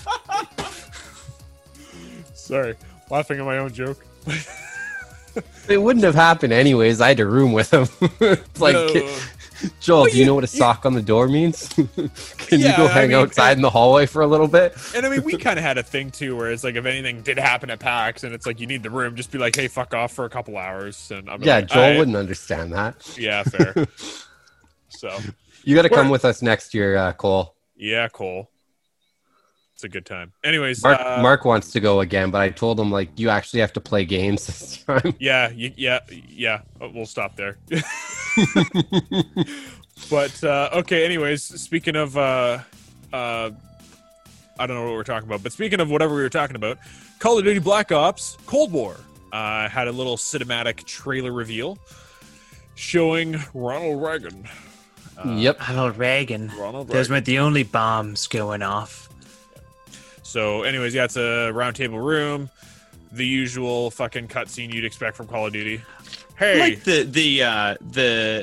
Sorry, laughing at my own joke. It wouldn't have happened anyways. I had to room with him. It's like, Joel, do you know what a sock on the door means? Can you go hang outside in the hallway for a little bit? And I mean, we kind of had a thing too, where it's like, if anything did happen at PAX, and it's like you need the room, just be like, hey, fuck off for a couple hours. And I'm like, Joel wouldn't understand that. Yeah, fair. So you got to come with us next year, Cole. Yeah, Cole. It's a good time. Anyways, Mark wants to go again, but I told him, like, you actually have to play games this time. Yeah. We'll stop there. But okay. Anyways, speaking of, I don't know what we're talking about, but speaking of whatever we were talking about, Call of Duty Black Ops Cold War had a little cinematic trailer reveal showing Ronald Reagan. Yep. Ronald Reagan. Those weren't the only bombs going off. So, anyways, yeah, it's a round table room. The usual fucking cutscene you'd expect from Call of Duty. Hey, like the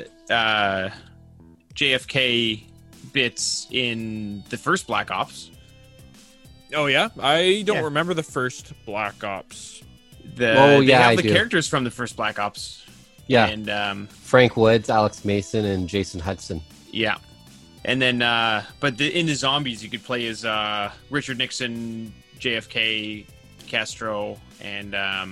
JFK bits in the first Black Ops. Oh yeah, I don't remember the first Black Ops. They have the characters from the first Black Ops. Yeah, and Frank Woods, Alex Mason, and Jason Hudson. Yeah. And then, but in the zombies, you could play as Richard Nixon, JFK, Castro, and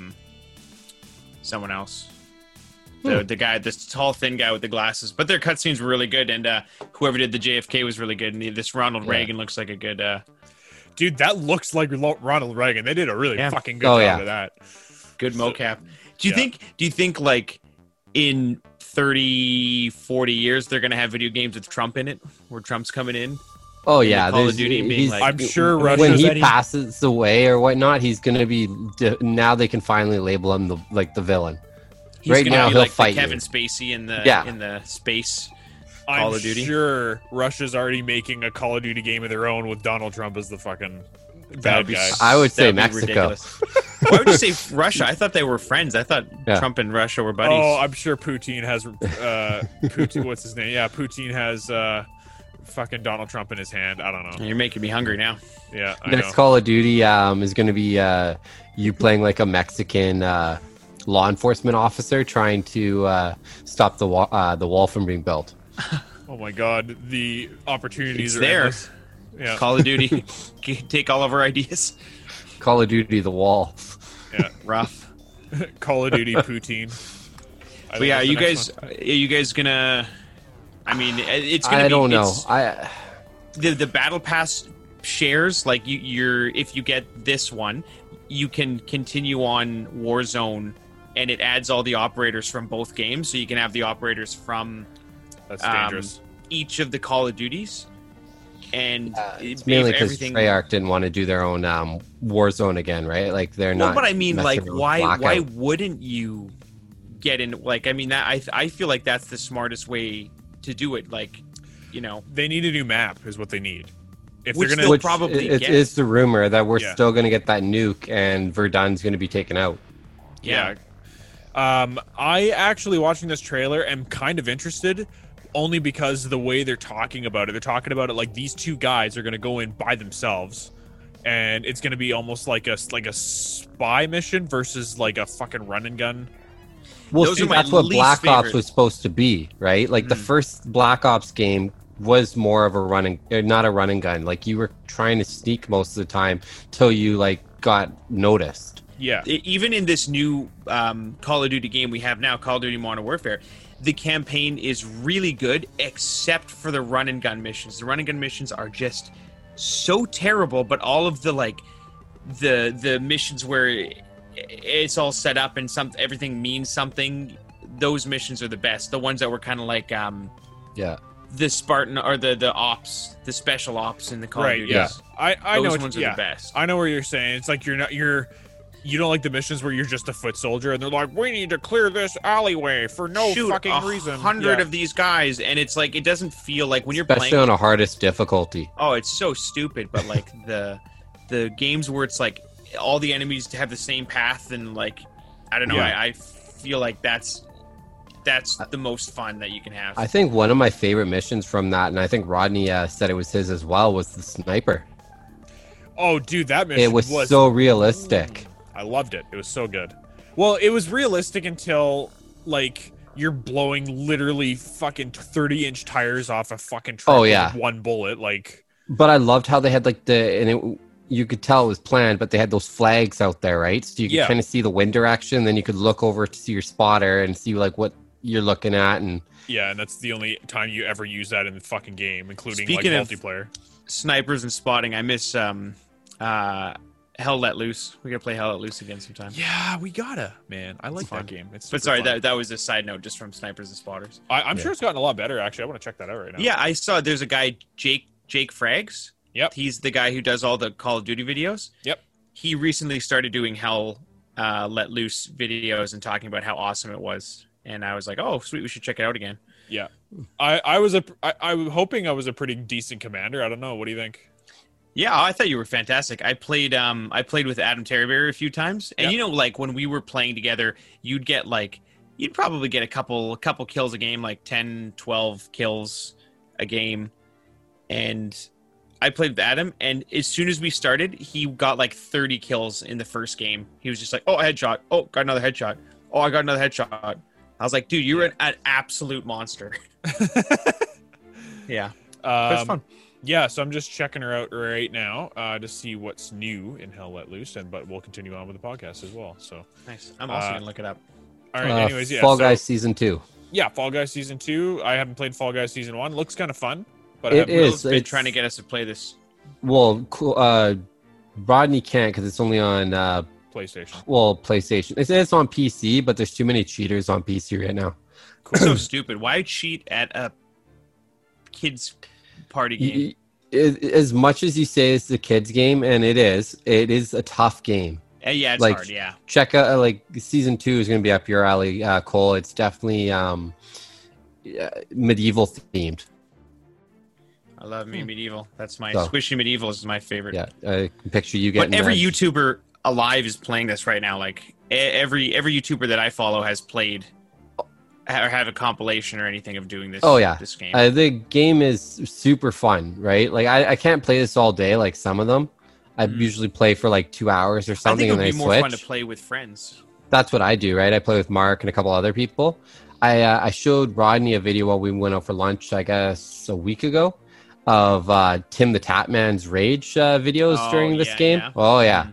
someone else. The guy, this tall, thin guy with the glasses. But their cutscenes were really good, and whoever did the JFK was really good. And this Ronald Reagan looks like a good... Dude, that looks like Ronald Reagan. They did a really fucking good job of that. Good mocap. Do you think like in 30, 40 years they're gonna have video games with Trump in it, where Trump's coming in? Oh yeah, Call of Duty being like, I'm sure when he passes away or whatnot, he's gonna be. Now they can finally label him the villain. He's right now he'll like fight Kevin Spacey in the space Call of Duty. I'm sure Russia's already making a Call of Duty game of their own with Donald Trump as the fucking bad guy. I would say Mexico. Why would you say Russia? I thought they were friends. I thought Trump and Russia were buddies. Oh, I'm sure Putin has Putin. What's his name? Yeah, Putin has fucking Donald Trump in his hand. I don't know. You're making me hungry now. Yeah. Next Call of Duty is going to be you playing like a Mexican law enforcement officer trying to stop the wall from being built. Oh my God, the opportunities are there. Endless. Yeah. Call of Duty, take all of our ideas. Call of Duty, the wall. Yeah, rough. Call of Duty, Poutine. But yeah, are you guys gonna? I mean, it's gonna. I don't know. The battle pass shares, like you're if you get this one, you can continue on Warzone, and it adds all the operators from both games, so you can have the operators from. That's dangerous. Each of the Call of Duties. And it's mainly because Treyarch didn't want to do their own Warzone again, right? Like they're not. But I mean, like, why wouldn't you get in? Like, I mean, that I feel like that's the smartest way to do it. Like, you know, they need a new map, is what they need. If they're gonna probably, it is the rumor that we're still going to get that nuke, and Verdun's going to be taken out. Yeah. I actually watching this trailer am kind of interested. Only because of the way they're talking about it. They're talking about it like these two guys are going to go in by themselves and it's going to be almost like a spy mission versus like a fucking run and gun. Well, see, that's what Black Ops was supposed to be, right? Like the first Black Ops game was more of a not a run and gun. Like you were trying to sneak most of the time till you like got noticed. Yeah. Even in this new Call of Duty game we have now, Call of Duty Modern Warfare, the campaign is really good except for the run and gun missions. The run and gun missions are just so terrible, but all of the like the missions where it's all set up and everything means something, those missions are the best. The ones that were kind of like the Spartan or the ops, the special ops in the Call of Duty. Yeah. I know those ones are the best. I know what you're saying. It's like you don't like the missions where you're just a foot soldier and they're like, we need to clear this alleyway for no fucking reason. 100 of these guys, and it's like it doesn't feel like when you're especially playing on a hardest difficulty. Oh, it's so stupid. But like the games where it's like all the enemies have the same path, and like I don't know, I feel like that's the most fun that you can have. I think one of my favorite missions from that, and I think Rodney said it was his as well, was the sniper. Oh, dude, that mission it was so realistic. I loved it. It was so good. Well, it was realistic until like you're blowing literally fucking 30-inch tires off a fucking truck with one bullet. Like, but I loved how they had like you could tell it was planned, but they had those flags out there, right? So you could kind of see the wind direction, then you could look over to see your spotter and see like what you're looking at. And and that's the only time you ever use that in the fucking game, including Speaking like of multiplayer. Snipers and spotting, I miss Hell Let Loose. We gotta play Hell Let Loose again sometime. Yeah, we gotta, man. I like that game. It's but sorry, that was a side note just from Snipers and Spotters. I'm sure it's gotten a lot better, actually. I want to check that out right now. Yeah, I saw there's a guy, Jake Frags. Yep. He's the guy who does all the Call of Duty videos. Yep. He recently started doing Hell Let Loose videos and talking about how awesome it was. And I was like, oh, sweet, we should check it out again. Yeah. I was hoping I was a pretty decent commander. I don't know. What do you think? Yeah, I thought you were fantastic. I played with Adam Terryberry a few times. And you know, like when we were playing together, you'd probably get a couple kills a game, like 10, 12 kills a game. And I played with Adam, and as soon as we started, he got like 30 kills in the first game. He was just like, oh, a headshot. Oh, got another headshot. Oh, I got another headshot. I was like, dude, you're an absolute monster. Yeah. It's fun. Yeah, so I'm just checking her out right now to see what's new in Hell Let Loose, but we'll continue on with the podcast as well. So nice. I'm also going to look it up. All right, anyways, Fall Guys Season 2. Yeah, Fall Guys Season 2. I haven't played Fall Guys Season 1. Looks kind of fun. But Will's been trying to get us to play this. Well, Rodney can't because it's only on PlayStation. Well, PlayStation. It's on PC, but there's too many cheaters on PC right now. Cool. So stupid. Why cheat at a kids party game? As much as you say it's a kids game, and it is a tough game. Yeah, it's like, hard. Yeah. Check out Season 2 is going to be up your alley, Cole. It's definitely medieval themed. I love me medieval. That's my Squishy Medieval is my favorite. Yeah, I can picture you getting. But every YouTuber alive is playing this right now. Like every YouTuber that I follow has played or have a compilation or anything of doing this. Oh yeah, this game. The game is super fun, right? Like I can't play this all day like some of them. I usually play for like 2 hours or something, and then I switch. I think it would be more fun to play with friends. That's what I do, right? I play with Mark and a couple other people. I showed Rodney a video while we went out for lunch, I guess, a week ago, of Tim the Tatman's Rage videos during this game. Yeah. Oh, yeah.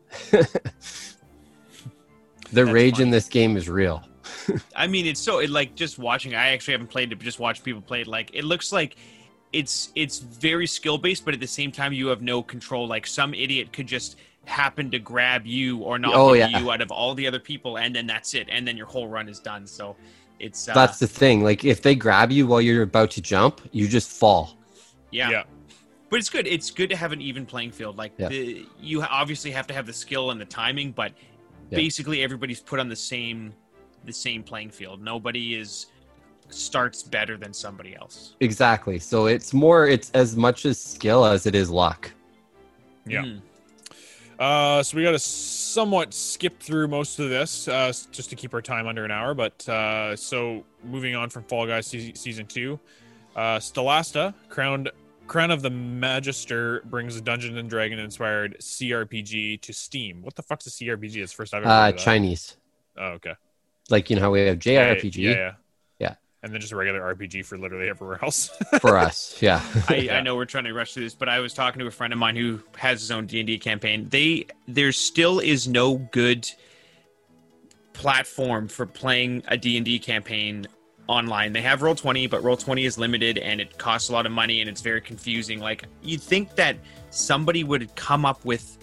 The rage in this game is real. I mean, it's like just watching. I actually haven't played it, but just watch people play it. Like, it looks like it's very skill-based, but at the same time, you have no control. Like, some idiot could just happen to grab you or knock you out of all the other people, and then that's it. And then your whole run is done. So it's... that's the thing. Like, if they grab you while you're about to jump, you just fall. Yeah. But it's good. It's good to have an even playing field. Like you obviously have to have the skill and the timing, but basically everybody's put on the same playing field. Nobody starts better than somebody else. Exactly. So it's as much as skill as it is luck. Yeah. So we got to somewhat skip through most of this just to keep our time under an hour. But so moving on from Fall Guys Season 2, Stellasta crowned Crown of the Magister brings a Dungeons and Dragon inspired CRPG to Steam. What the fuck's a CRPG? It's the first I've ever heard of that. Chinese. Oh, okay. Like, you know how we have JRPG? Yeah. Yeah. And then just a regular RPG for literally everywhere else. For us, yeah. I know we're trying to rush through this, but I was talking to a friend of mine who has his own D&D campaign. There still is no good platform for playing a D&D campaign online. They have Roll20, but Roll20 is limited and it costs a lot of money and it's very confusing. Like, you'd think that somebody would come up with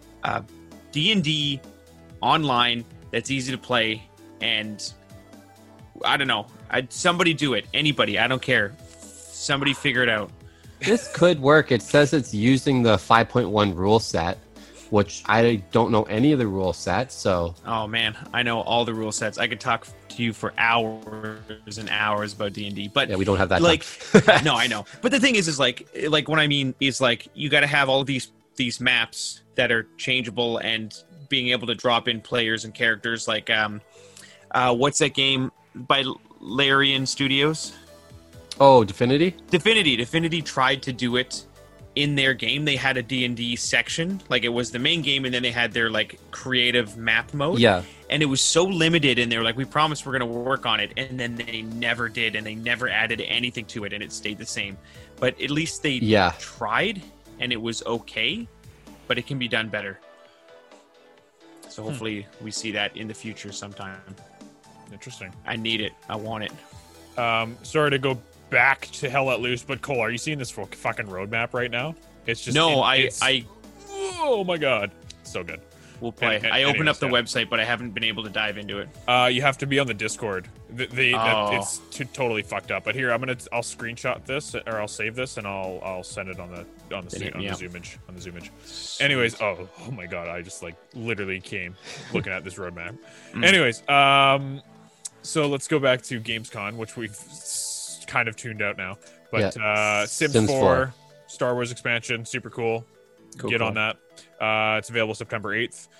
D&D online that's easy to play, and I don't know. Somebody do it. Anybody. I don't care. Somebody figure it out. This could work. It says it's using the 5.1 rule set, which I don't know any of the rule sets, so... Oh, man. I know all the rule sets. I could talk to you for hours and hours about D&D, but... Yeah, we don't have that like, time. No, I know. But the thing is like what I mean is, like, you got to have all these maps that are changeable and being able to drop in players and characters. Like, what's that game by Larian Studios? Oh, Divinity? Divinity tried to do it in their game. They had a D&D section, like it was the main game, and then they had their like creative map mode. Yeah. And it was so limited, and they were like, we promise we're going to work on it, and then they never did, and they never added anything to it, and it stayed the same. But at least they tried, and it was okay, but it can be done better. So hopefully we see that in the future sometime. Interesting. I need it. I want it. Sorry to go back to Hell Let Loose, but Cole, are you seeing this fucking roadmap right now? It's just oh my god, so good. We'll play. I opened up the website, but I haven't been able to dive into it. You have to be on the Discord. It's totally fucked up. But here, I'll screenshot this, or I'll save this, and I'll send it on the Zoomage. Anyways, oh my god, I just like literally came looking at this roadmap. Anyways, so let's go back to Gamescom, which we've kind of tuned out now. But Sims 4, Star Wars expansion, super cool. Get on that. It's available September 8th.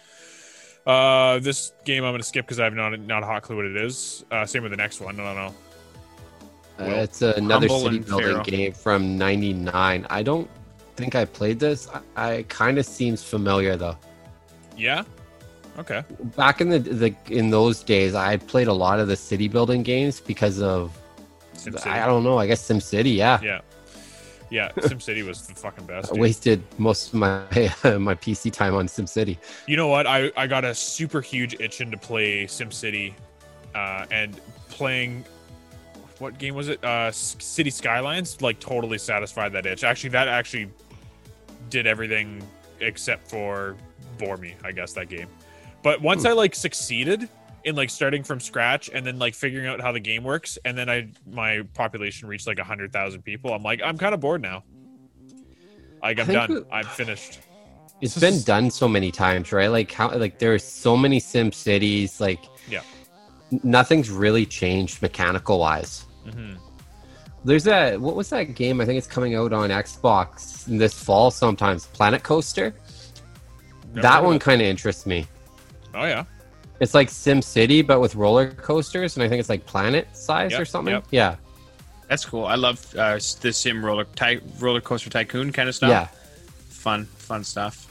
This game I'm going to skip because I have not a hot clue what it is. Same with the next one. I don't know. It's another city building game from '99. I don't think I played this. I kind of seems familiar though. Yeah. Okay. Back in in those days, I played a lot of the city building games because of I don't know. I guess SimCity. Yeah. Yeah, SimCity was the fucking best. I wasted most of my my PC time on SimCity. You know what? I got a super huge itch to play SimCity, and playing, what game was it? City Skylines, like totally satisfied that itch. Actually, that did everything except for bore me, I guess, that game. But once I like succeeded in like starting from scratch and then like figuring out how the game works, and then my population reached like 100,000 people, I'm like, I'm kind of bored now. Like, I'm done. I'm finished. It's been done so many times, right? Like how there's so many Sim Cities, like nothing's really changed mechanical wise. There's what was that game? I think it's coming out on Xbox this fall sometimes. Planet Coaster. That one kind of interests me. Oh yeah. It's like Sim City, but with roller coasters, and I think it's like planet size or something. Yep. Yeah, that's cool. I love the Sim roller coaster tycoon kind of stuff. Yeah, fun stuff.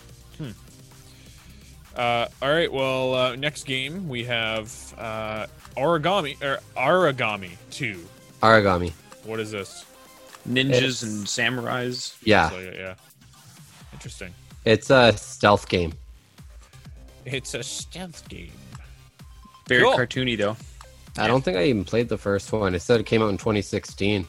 All right. Well, next game we have Origami 2. Origami. What is this? Ninjas and samurais. Yeah. So, yeah. Interesting. It's a stealth game. It's a stealth game. Very cartoony, though. I don't think I even played the first one. It said it came out in 2016.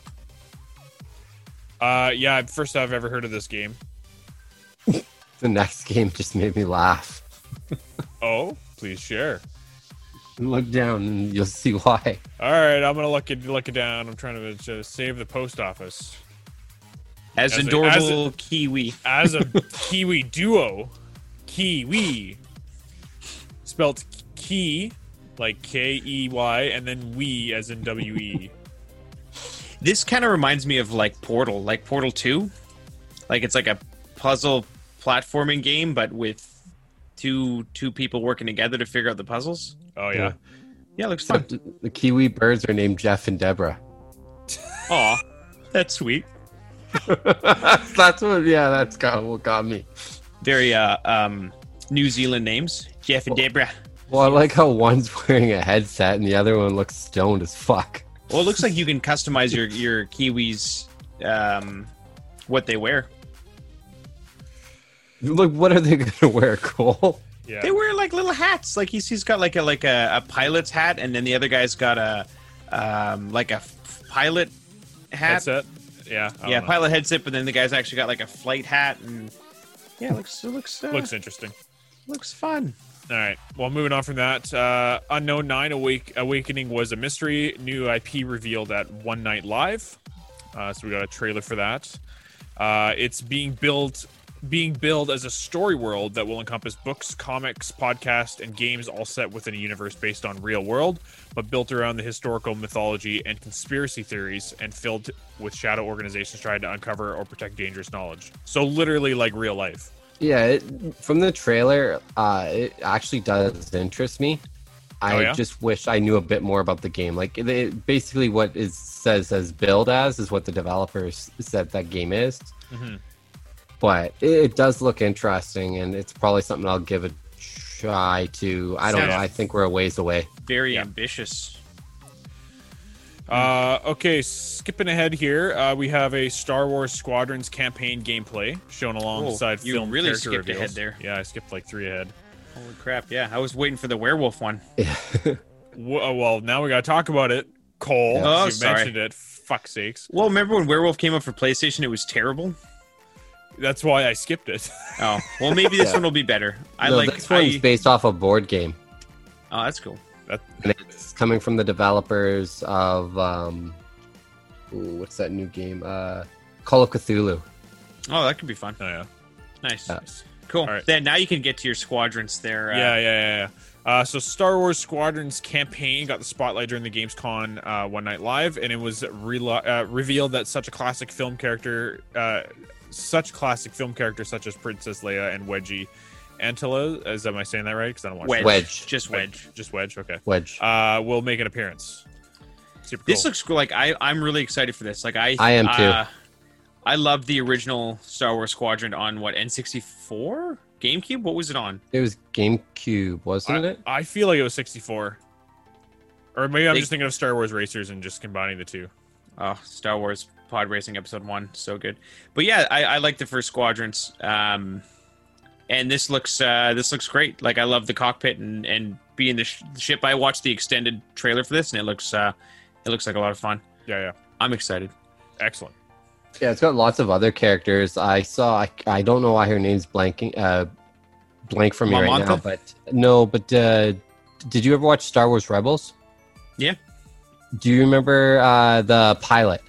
Yeah, first I've ever heard of this game. The next game just made me laugh. Oh, please share. Look down and you'll see why. All right, I'm gonna look it down. I'm trying to save the post office. As adorable Kiwi. As a Kiwi duo. Kiwi. Spelt key, like Key, and then we as in WE. This kind of reminds me of like Portal 2. Like it's like a puzzle platforming game, but with two people working together to figure out the puzzles. Oh yeah. Yeah, it looks fun. The Kiwi birds are named Jeff and Deborah. Aw, that's sweet. That's what. Yeah, that's what got me. Very New Zealand names. Jeff and Deborah. Well, I like how one's wearing a headset and the other one looks stoned as fuck. Well, it looks like you can customize your Kiwis, what they wear. Look, what are they gonna wear, Cole? Yeah. They wear like little hats. Like he's got like a pilot's hat, and then the other guy's got a pilot hat. Headset. Yeah. I don't know. Pilot headset. But then the guy's actually got like a flight hat, and yeah, it looks interesting. Looks fun. All right. Well, moving on from that, Unknown 9 Awakening was a mystery. New IP revealed at One Night Live. So we got a trailer for that. It's being billed as a story world that will encompass books, comics, podcasts, and games, all set within a universe based on real world, but built around the historical mythology and conspiracy theories, and filled with shadow organizations trying to uncover or protect dangerous knowledge. So literally like real life. Yeah, from the trailer, it actually does interest me. I just wish I knew a bit more about the game. Like, basically what it says as build as is what the developers said that game is. Mm-hmm. But it does look interesting, and it's probably something I'll give a try to. I don't know. I think we're a ways away. Very ambitious. Okay, skipping ahead here, we have a Star Wars Squadrons campaign gameplay shown alongside film. You really character skipped reveals. ahead there. Yeah, I skipped like 3 ahead. Holy crap! Yeah, I was waiting for the werewolf one. Well, now we gotta talk about it, Cole. Yeah. Oh, you sorry. mentioned it. Fuck sakes. Well, remember when Werewolf came up for PlayStation? It was terrible. That's why I skipped it. Oh, well, maybe this one will be better. This one's based off a board game. Oh, that's cool. And it's coming from the developers of what's that new game? Call of Cthulhu. Oh, that could be fun. Oh yeah. Nice. Yeah. Cool. All right. Then now you can get to your squadrons there. Yeah. So Star Wars Squadrons campaign got the spotlight during the GamesCon One Night Live, and it was revealed that such classic film characters such as Princess Leia and Wedgie Antilla, am I saying that right? Because I don't watch Wedge. Just Wedge. Just Wedge. Okay. Wedge. Will make an appearance. Super cool. This looks cool. Like I'm really excited for this. Like I am too. I loved the original Star Wars Squadron on what, N64? GameCube? What was it on? It was GameCube, wasn't it? I feel like it was 64. Or maybe I'm just thinking of Star Wars Racers and just combining the two. Oh, Star Wars Pod Racing Episode 1. So good. But yeah, I like the first Squadrons. And this looks great. Like, I love the cockpit and being the ship. I watched the extended trailer for this, and it looks like a lot of fun. Yeah. I'm excited. Excellent. Yeah, it's got lots of other characters. I don't know why her name's blank from me right now, but no. But did you ever watch Star Wars Rebels? Yeah. Do you remember the pilot?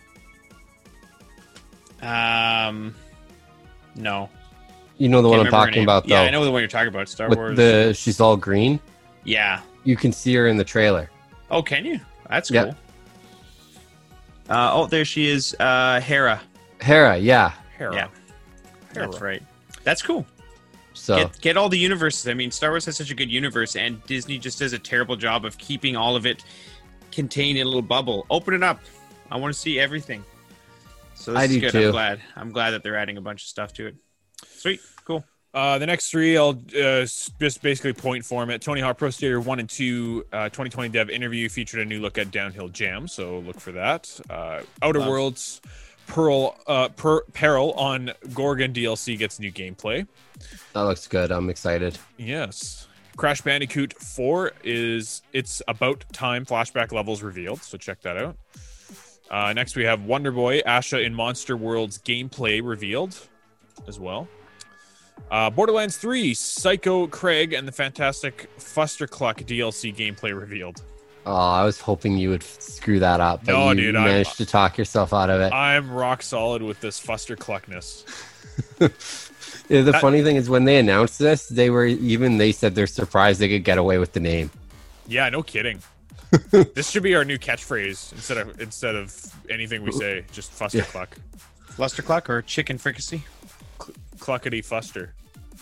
No. You know the one I'm talking about, though. Yeah, I know the one you're talking about. Star Wars. She's all green. Yeah. You can see her in the trailer. Oh, can you? That's Yep. cool. There she is. Hera. Hera, yeah. Hera. Yeah. That's right. That's cool. So Get all the universes. I mean, Star Wars has such a good universe, and Disney just does a terrible job of keeping all of it contained in a little bubble. Open it up. I want to see everything. So this I is do good. too. I'm glad that they're adding a bunch of stuff to it. Sweet. Cool. The next three, I'll just basically point format. Tony Hawk Pro Skater 1 and 2 2020 dev interview featured a new look at Downhill Jam, so look for that. Outer Worlds Peril on Gorgon DLC gets new gameplay. that looks good. I'm excited. Yes. Crash Bandicoot 4 it's about time flashback levels revealed, so check that out. Next we have Wonder Boy Asha in Monster World's gameplay revealed as well. Borderlands 3 Psycho Craig and the Fantastic Fustercluck DLC gameplay revealed. Oh, I was hoping you would screw that up. But No, you dude, managed to talk yourself out of it. I'm rock solid with this Fustercluckness. Yeah, the funny thing is when they announced this, they said they're surprised they could get away with the name. Yeah, no kidding. This should be our new catchphrase instead of anything we say, just Fustercluck. Flustercluck or chicken fricassee? Cluckety Fuster.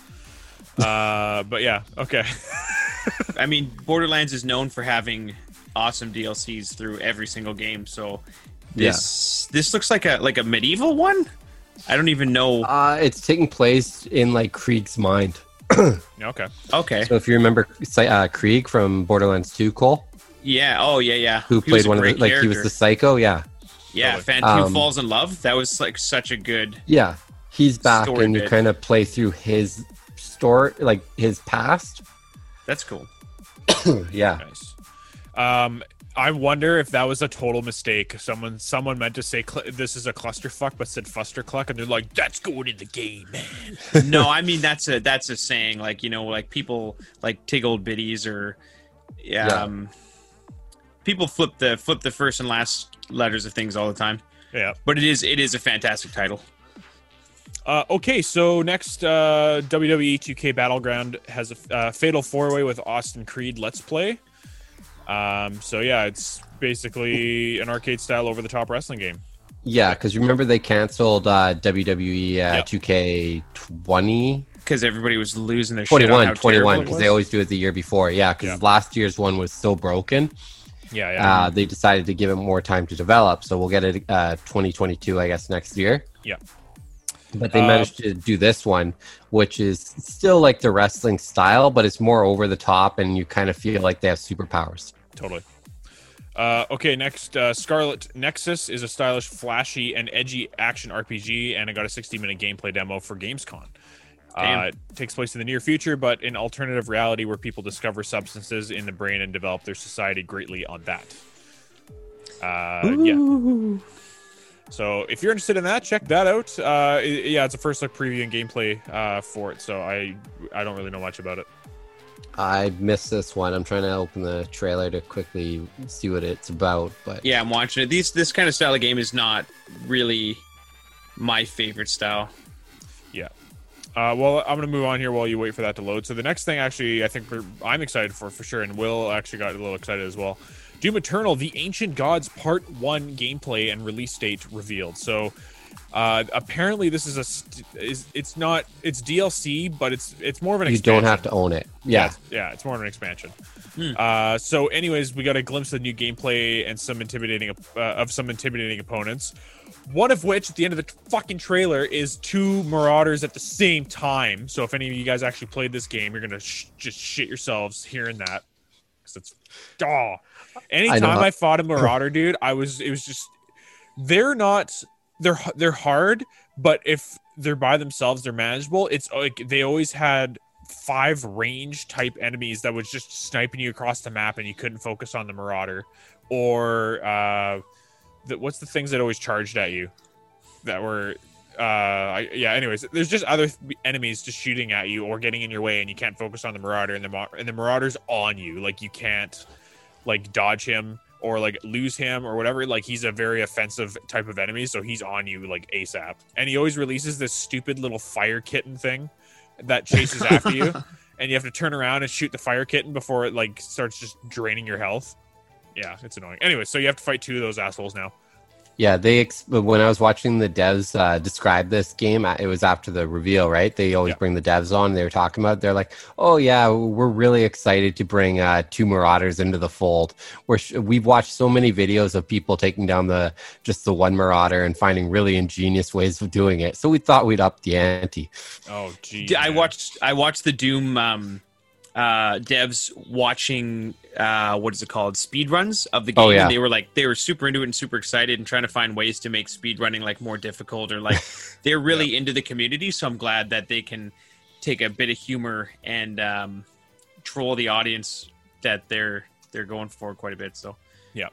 But yeah, okay. I mean, Borderlands is known for having awesome DLCs through every single game. So this looks like a medieval one. I don't even know. It's taking place in like Krieg's mind. Okay. Okay. So if you remember Krieg from Borderlands 2, Cole, Yeah. Oh, yeah. who He was played a one of the, great like he was character. the psycho, yeah. Yeah, Totally. Who Falls in Love. That was like such a good. Yeah, he's back, Story and you bit. kind of play through his story, like his past. That's cool. Yeah, Nice. I wonder if that was a total mistake. Someone meant to say this is a clusterfuck, but said fustercluck, and they're like, "That's going in the game, man." No, I mean that's a saying, like, you know, like people like Tig Old Biddies or people flip the first and last letters of things all the time. Yeah. But it is a fantastic title. Okay, so next, WWE 2K Battleground has a Fatal 4-Way with Austin Creed Let's Play. So yeah, it's basically an arcade-style over-the-top wrestling game. yeah, because remember they canceled WWE 2K20. Because everybody was losing their shit on how 21, terrible it because was. they always do it the year before. Yeah, because last year's one was so broken. Yeah. They decided to give it more time to develop, so we'll get it 2022, I guess, next year. Yeah. But they managed to do this one, which is still like the wrestling style, but it's more over the top, and you kind of feel like they have superpowers. Totally. Okay, next, Scarlet Nexus is a stylish, flashy, and edgy action RPG, and it got a 60-minute gameplay demo for Gamescom. It takes place in the near future, but in alternative reality where people discover substances in the brain and develop their society greatly on that. Yeah. So if you're interested in that, check that out. It's a first look preview and gameplay for it, so I don't really know much about it. I missed this one. I'm trying to open the trailer to quickly see what it's about. But Yeah, I'm watching it. This kind of style of game is not really my favorite style. Yeah. Well, I'm going to move on here while you wait for that to load. So the next thing, actually, I think I'm excited for sure, and Will actually got a little excited as well. Doom Eternal: The Ancient Gods Part 1 gameplay and release date revealed. So apparently this is it's DLC, but it's more of an expansion. you don't have to own it. Yeah. It's more of an expansion. So anyways, we got a glimpse of new gameplay and some intimidating opponents. One of which, at the end of the fucking trailer, is 2 Marauders at the same time. So if any of you guys actually played this game, you're gonna just shit yourselves hearing that. Because it's anytime I fought a Marauder, dude, it was just they're hard, but if they're by themselves, they're manageable. It's like they always had 5 range type enemies that was just sniping you across the map, and you couldn't focus on the Marauder, or what's the things that always charged at you that were anyways, there's just other enemies just shooting at you or getting in your way, and you can't focus on the Marauder, and the Marauder's on you. Like, you can't like dodge him or like lose him or whatever. Like, he's a very offensive type of enemy, so he's on you like ASAP. And he always releases this stupid little fire kitten thing that chases after you, and you have to turn around and shoot the fire kitten before it like starts just draining your health. Yeah, it's annoying. Anyway, so you have to fight 2 of those assholes now. Yeah, when I was watching the devs describe this game, it was after the reveal, right? They always bring the devs on. They were talking about, they're like, oh yeah, we're really excited to bring 2 Marauders into the fold. We've watched so many videos of people taking down just the one Marauder and finding really ingenious ways of doing it. So we thought we'd up the ante. Oh, geez. I watched the Doom devs watching what is it called, speed runs of the game. Oh, yeah. And they were super into it and super excited and trying to find ways to make speed running like more difficult, or like they're really into the community. So I'm glad that they can take a bit of humor and troll the audience that they're going for quite a bit. So yeah.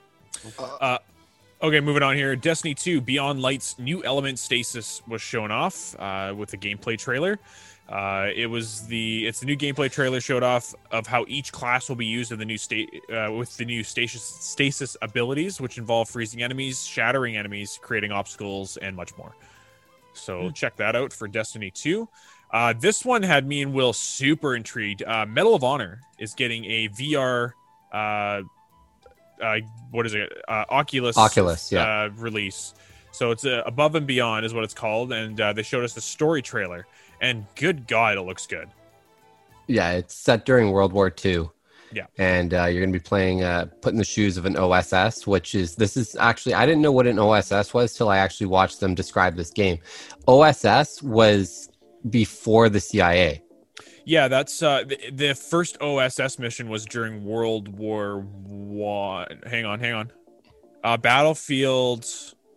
Okay, moving on here. Destiny 2 Beyond Light's new element stasis was shown off with a gameplay trailer. It's the new gameplay trailer showed off of how each class will be used in the new with the new stasis abilities, which involve freezing enemies, shattering enemies, creating obstacles, and much more. So check that out for Destiny 2. This one had me and Will super intrigued. Medal of Honor is getting a VR Oculus release. So it's Above and Beyond is what it's called, and they showed us the story trailer. And good God, it looks good. Yeah, it's set during World War II. Yeah. And you're going to be playing, put in the shoes of an OSS, this is actually, I didn't know what an OSS was till I actually watched them describe this game. OSS was before the CIA. Yeah, that's the first OSS mission was during World War One. Hang on. Battlefield.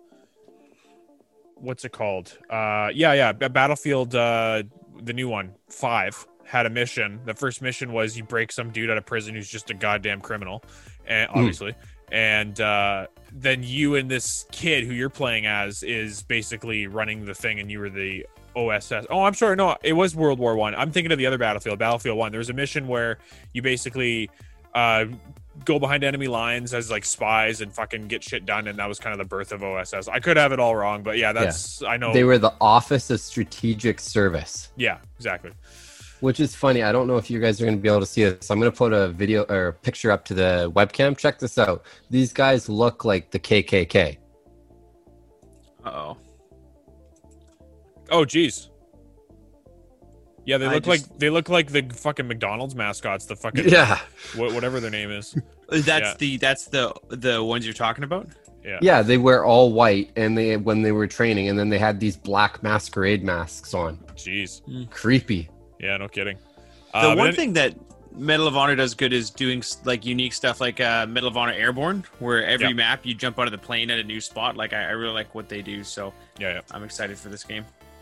What's it called? Battlefield. The new one, 5, had a mission. The first mission was you break some dude out of prison who's just a goddamn criminal, and obviously, and then you and this kid who you're playing as is basically running the thing, and you were the OSS. Oh, I'm sorry. No, it was World War One. I'm thinking of the other Battlefield 1. There was a mission where you basically go behind enemy lines as like spies and fucking get shit done, and that was kind of the birth of OSS. I could have it all wrong, but I know they were the Office of Strategic Service. Yeah, exactly. Which is funny. I don't know if you guys are going to be able to see this. I'm going to put a video or a picture up to the webcam. Check this out. These guys look like the KKK. Uh-oh. Oh, geez. Yeah, they look like the fucking McDonald's mascots. The fucking whatever their name is. That's the ones you're talking about. Yeah, they wear all white, and when they were training, and then they had these black masquerade masks on. Jeez, creepy. Yeah, no kidding. The one thing that Medal of Honor does good is doing like unique stuff, like Medal of Honor Airborne, where every map you jump out of the plane at a new spot. Like I really like what they do. So I'm excited for this game.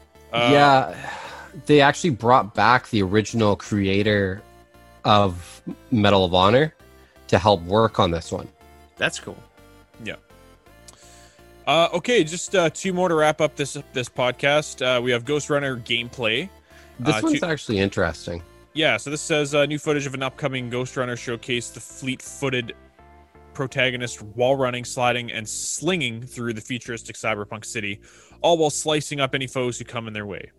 They actually brought back the original creator of Medal of Honor to help work on this one. That's cool. Yeah. Okay, just 2 more to wrap up this podcast. We have Ghost Runner gameplay. This one's actually interesting. Yeah, so this says new footage of an upcoming Ghost Runner showcase the fleet-footed protagonist wall running, sliding, and slinging through the futuristic cyberpunk city, all while slicing up any foes who come in their way.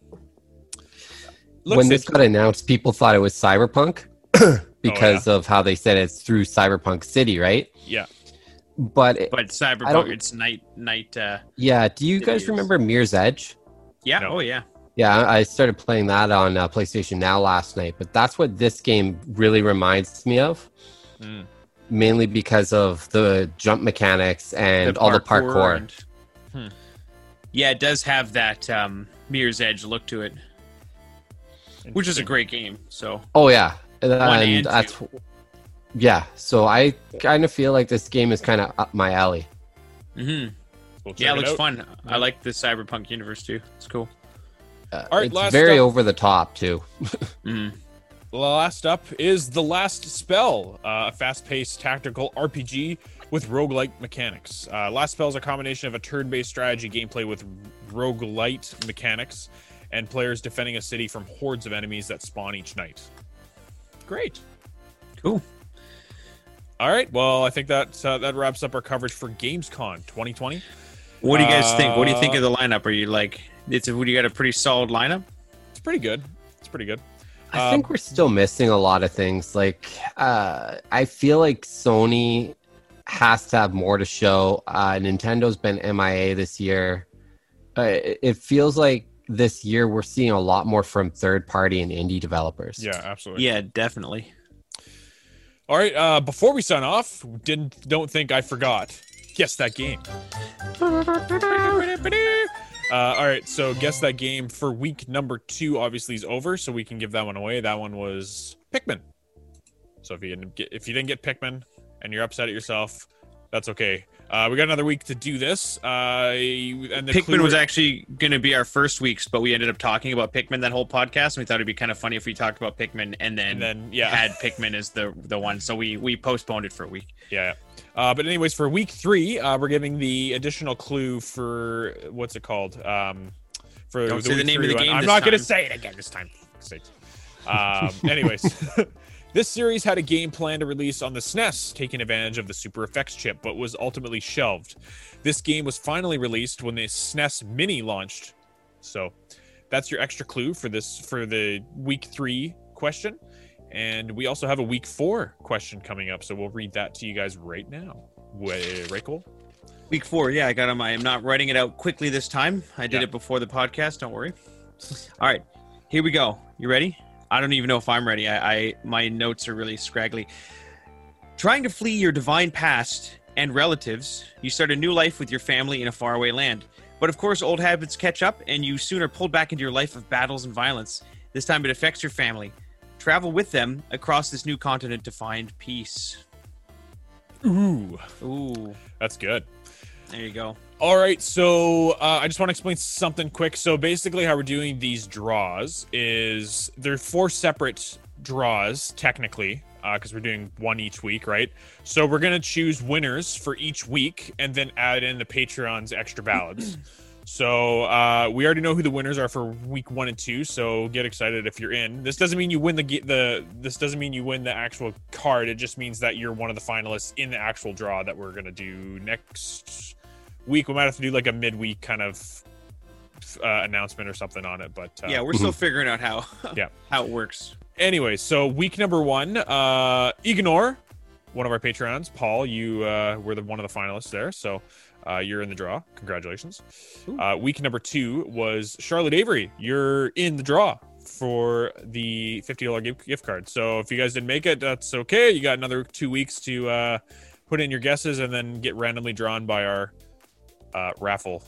When this got announced, people thought it was Cyberpunk because of how they said it's through Cyberpunk City, right? Yeah. But Cyberpunk, it's night. Yeah. Do you guys remember Mirror's Edge? Yeah. No. Oh, yeah. Yeah, I started playing that on PlayStation Now last night, but that's what this game really reminds me of. Mainly because of the jump mechanics and all the parkour. Yeah, it does have that Mirror's Edge look to it, which is a great game. So. Oh yeah, and that's So I kind of feel like this game is kind of up my alley. Mm-hmm. It looks fun. I like the Cyberpunk universe too. It's cool. All right, it's very over the top too. Last up is The Last Spell, a fast-paced tactical RPG with roguelike mechanics. Last Spell is a combination of a turn-based strategy gameplay with roguelite mechanics and players defending a city from hordes of enemies that spawn each night. Great. Cool. All right, well, I think that wraps up our coverage for Gamescom 2020. What do you guys think? What do you think of the lineup? Are you like, would you got a pretty solid lineup? It's pretty good. I think we're still missing a lot of things. Like, I feel like Sony has to have more to show. Nintendo's been MIA this year. It feels like this year we're seeing a lot more from third-party and indie developers. Yeah, absolutely. Yeah, definitely. All right, before we sign off, don't think I forgot. Guess that game. All right, so guess that game for week number 2 obviously is over, so we can give that one away. That one was Pikmin. So if you didn't get Pikmin and you're upset at yourself, that's okay. We got another week to do this. And Pikmin was actually going to be our first weeks, but we ended up talking about Pikmin that whole podcast, and we thought it'd be kind of funny if we talked about Pikmin and then had Pikmin as the one. So we postponed it for a week. Yeah. But anyways, for week 3, we're giving the additional clue for what's it called? For Don't say the name of the game. I'm not going to say it again this time. Anyways, this series had a game plan to release on the SNES, taking advantage of the Super Effects chip, but was ultimately shelved. This game was finally released when the SNES Mini launched. So that's your extra clue for the week 3 question. And we also have a week 4 question coming up, so we'll read that to you guys right now. Right, Cole? Week 4, yeah, I got on I'm not writing it out quickly this time. I did it before the podcast, don't worry. All right, here we go. You ready? I don't even know if I'm ready. My notes are really scraggly. Trying to flee your divine past and relatives, you start a new life with your family in a faraway land. But of course, old habits catch up, and you soon are pulled back into your life of battles and violence. This time it affects your family. Travel with them across this new continent to find peace. Ooh. That's good. There you go. All right, so I just want to explain something quick. So basically how we're doing these draws is they're 4 separate draws, technically, because we're doing one each week, right? So we're going to choose winners for each week and then add in the Patreon's extra ballots. So we already know who the winners are for week 1 and 2. So get excited if you're in. This doesn't mean you win this doesn't mean you win the actual card. It just means that you're one of the finalists in the actual draw that we're gonna do next week. We might have to do like a midweek kind of announcement or something on it. But yeah, we're still figuring out how it works. Anyway, so week number 1, Ignore, one of our Patreons, Paul. You were one of the finalists there. So. You're in the draw. Congratulations. Week number 2 was Charlotte Avery. You're in the draw for the $50 gift card. So if you guys didn't make it, that's okay. You got another 2 weeks to put in your guesses and then get randomly drawn by our raffle.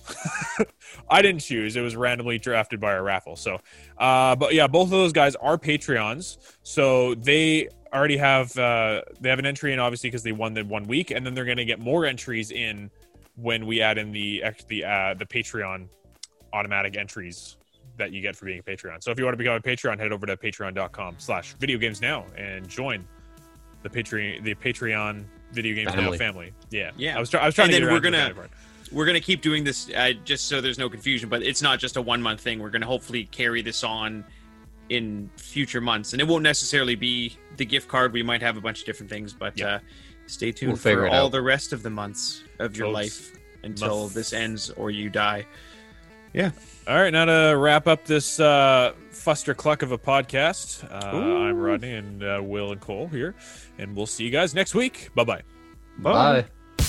I didn't choose. It was randomly drafted by our raffle. So, but yeah, both of those guys are Patreons. So they already have they have an entry in, obviously, because they won the 1 week, and then they're going to get more entries in when we add in the Patreon automatic entries that you get for being a Patreon. So if you want to become a Patreon, head over to patreon.com/videogamesnow and join the Patreon Video Games Now family. Yeah. I was trying to get around to that part. We're gonna keep doing this just so there's no confusion, but it's not just a 1 month thing. We're gonna hopefully carry this on in future months, and it won't necessarily be the gift card. We might have a bunch of different things, but stay tuned for all the rest of the months of your life until this ends or you die. Yeah. All right, now to wrap up this fuster cluck of a podcast, I'm Rodney and Will and Cole here, and we'll see you guys next week. Bye-bye. Bye.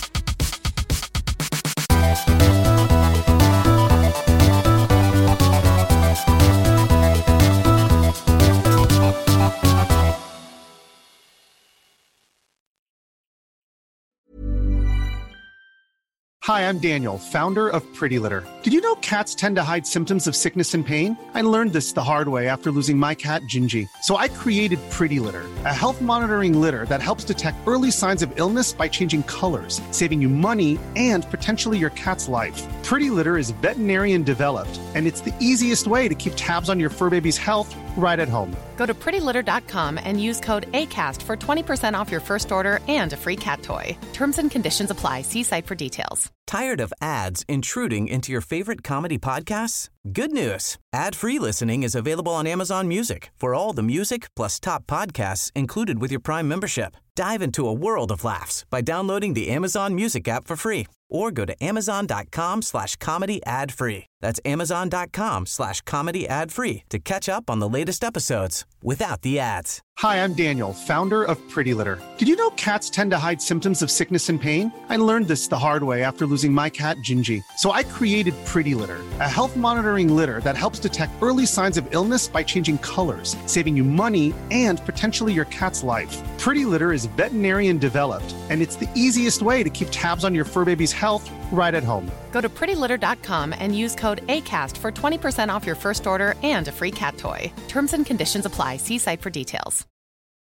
Hi, I'm Daniel, founder of Pretty Litter. Did you know cats tend to hide symptoms of sickness and pain? I learned this the hard way after losing my cat, Gingy. So I created Pretty Litter, a health monitoring litter that helps detect early signs of illness by changing colors, saving you money and potentially your cat's life. Pretty Litter is veterinarian developed, and it's the easiest way to keep tabs on your fur baby's health right at home. Go to prettylitter.com and use code ACAST for 20% off your first order and a free cat toy. Terms and conditions apply. See site for details. Tired of ads intruding into your favorite comedy podcasts? Good news. Ad-free listening is available on Amazon Music for all the music plus top podcasts included with your Prime membership. Dive into a world of laughs by downloading the Amazon Music app for free or go to amazon.com/comedy ad-free. That's amazon.com/comedy ad-free to catch up on the latest episodes without the ads. Hi, I'm Daniel, founder of Pretty Litter. Did you know cats tend to hide symptoms of sickness and pain? I learned this the hard way after losing my cat, Gingy. So I created Pretty Litter, a health monitoring litter that helps detect early signs of illness by changing colors, saving you money and potentially your cat's life. Pretty Litter is veterinarian developed, and it's the easiest way to keep tabs on your fur baby's health right at home. Go to prettylitter.com and use code ACAST for 20% off your first order and a free cat toy. Terms and conditions apply. See site for details.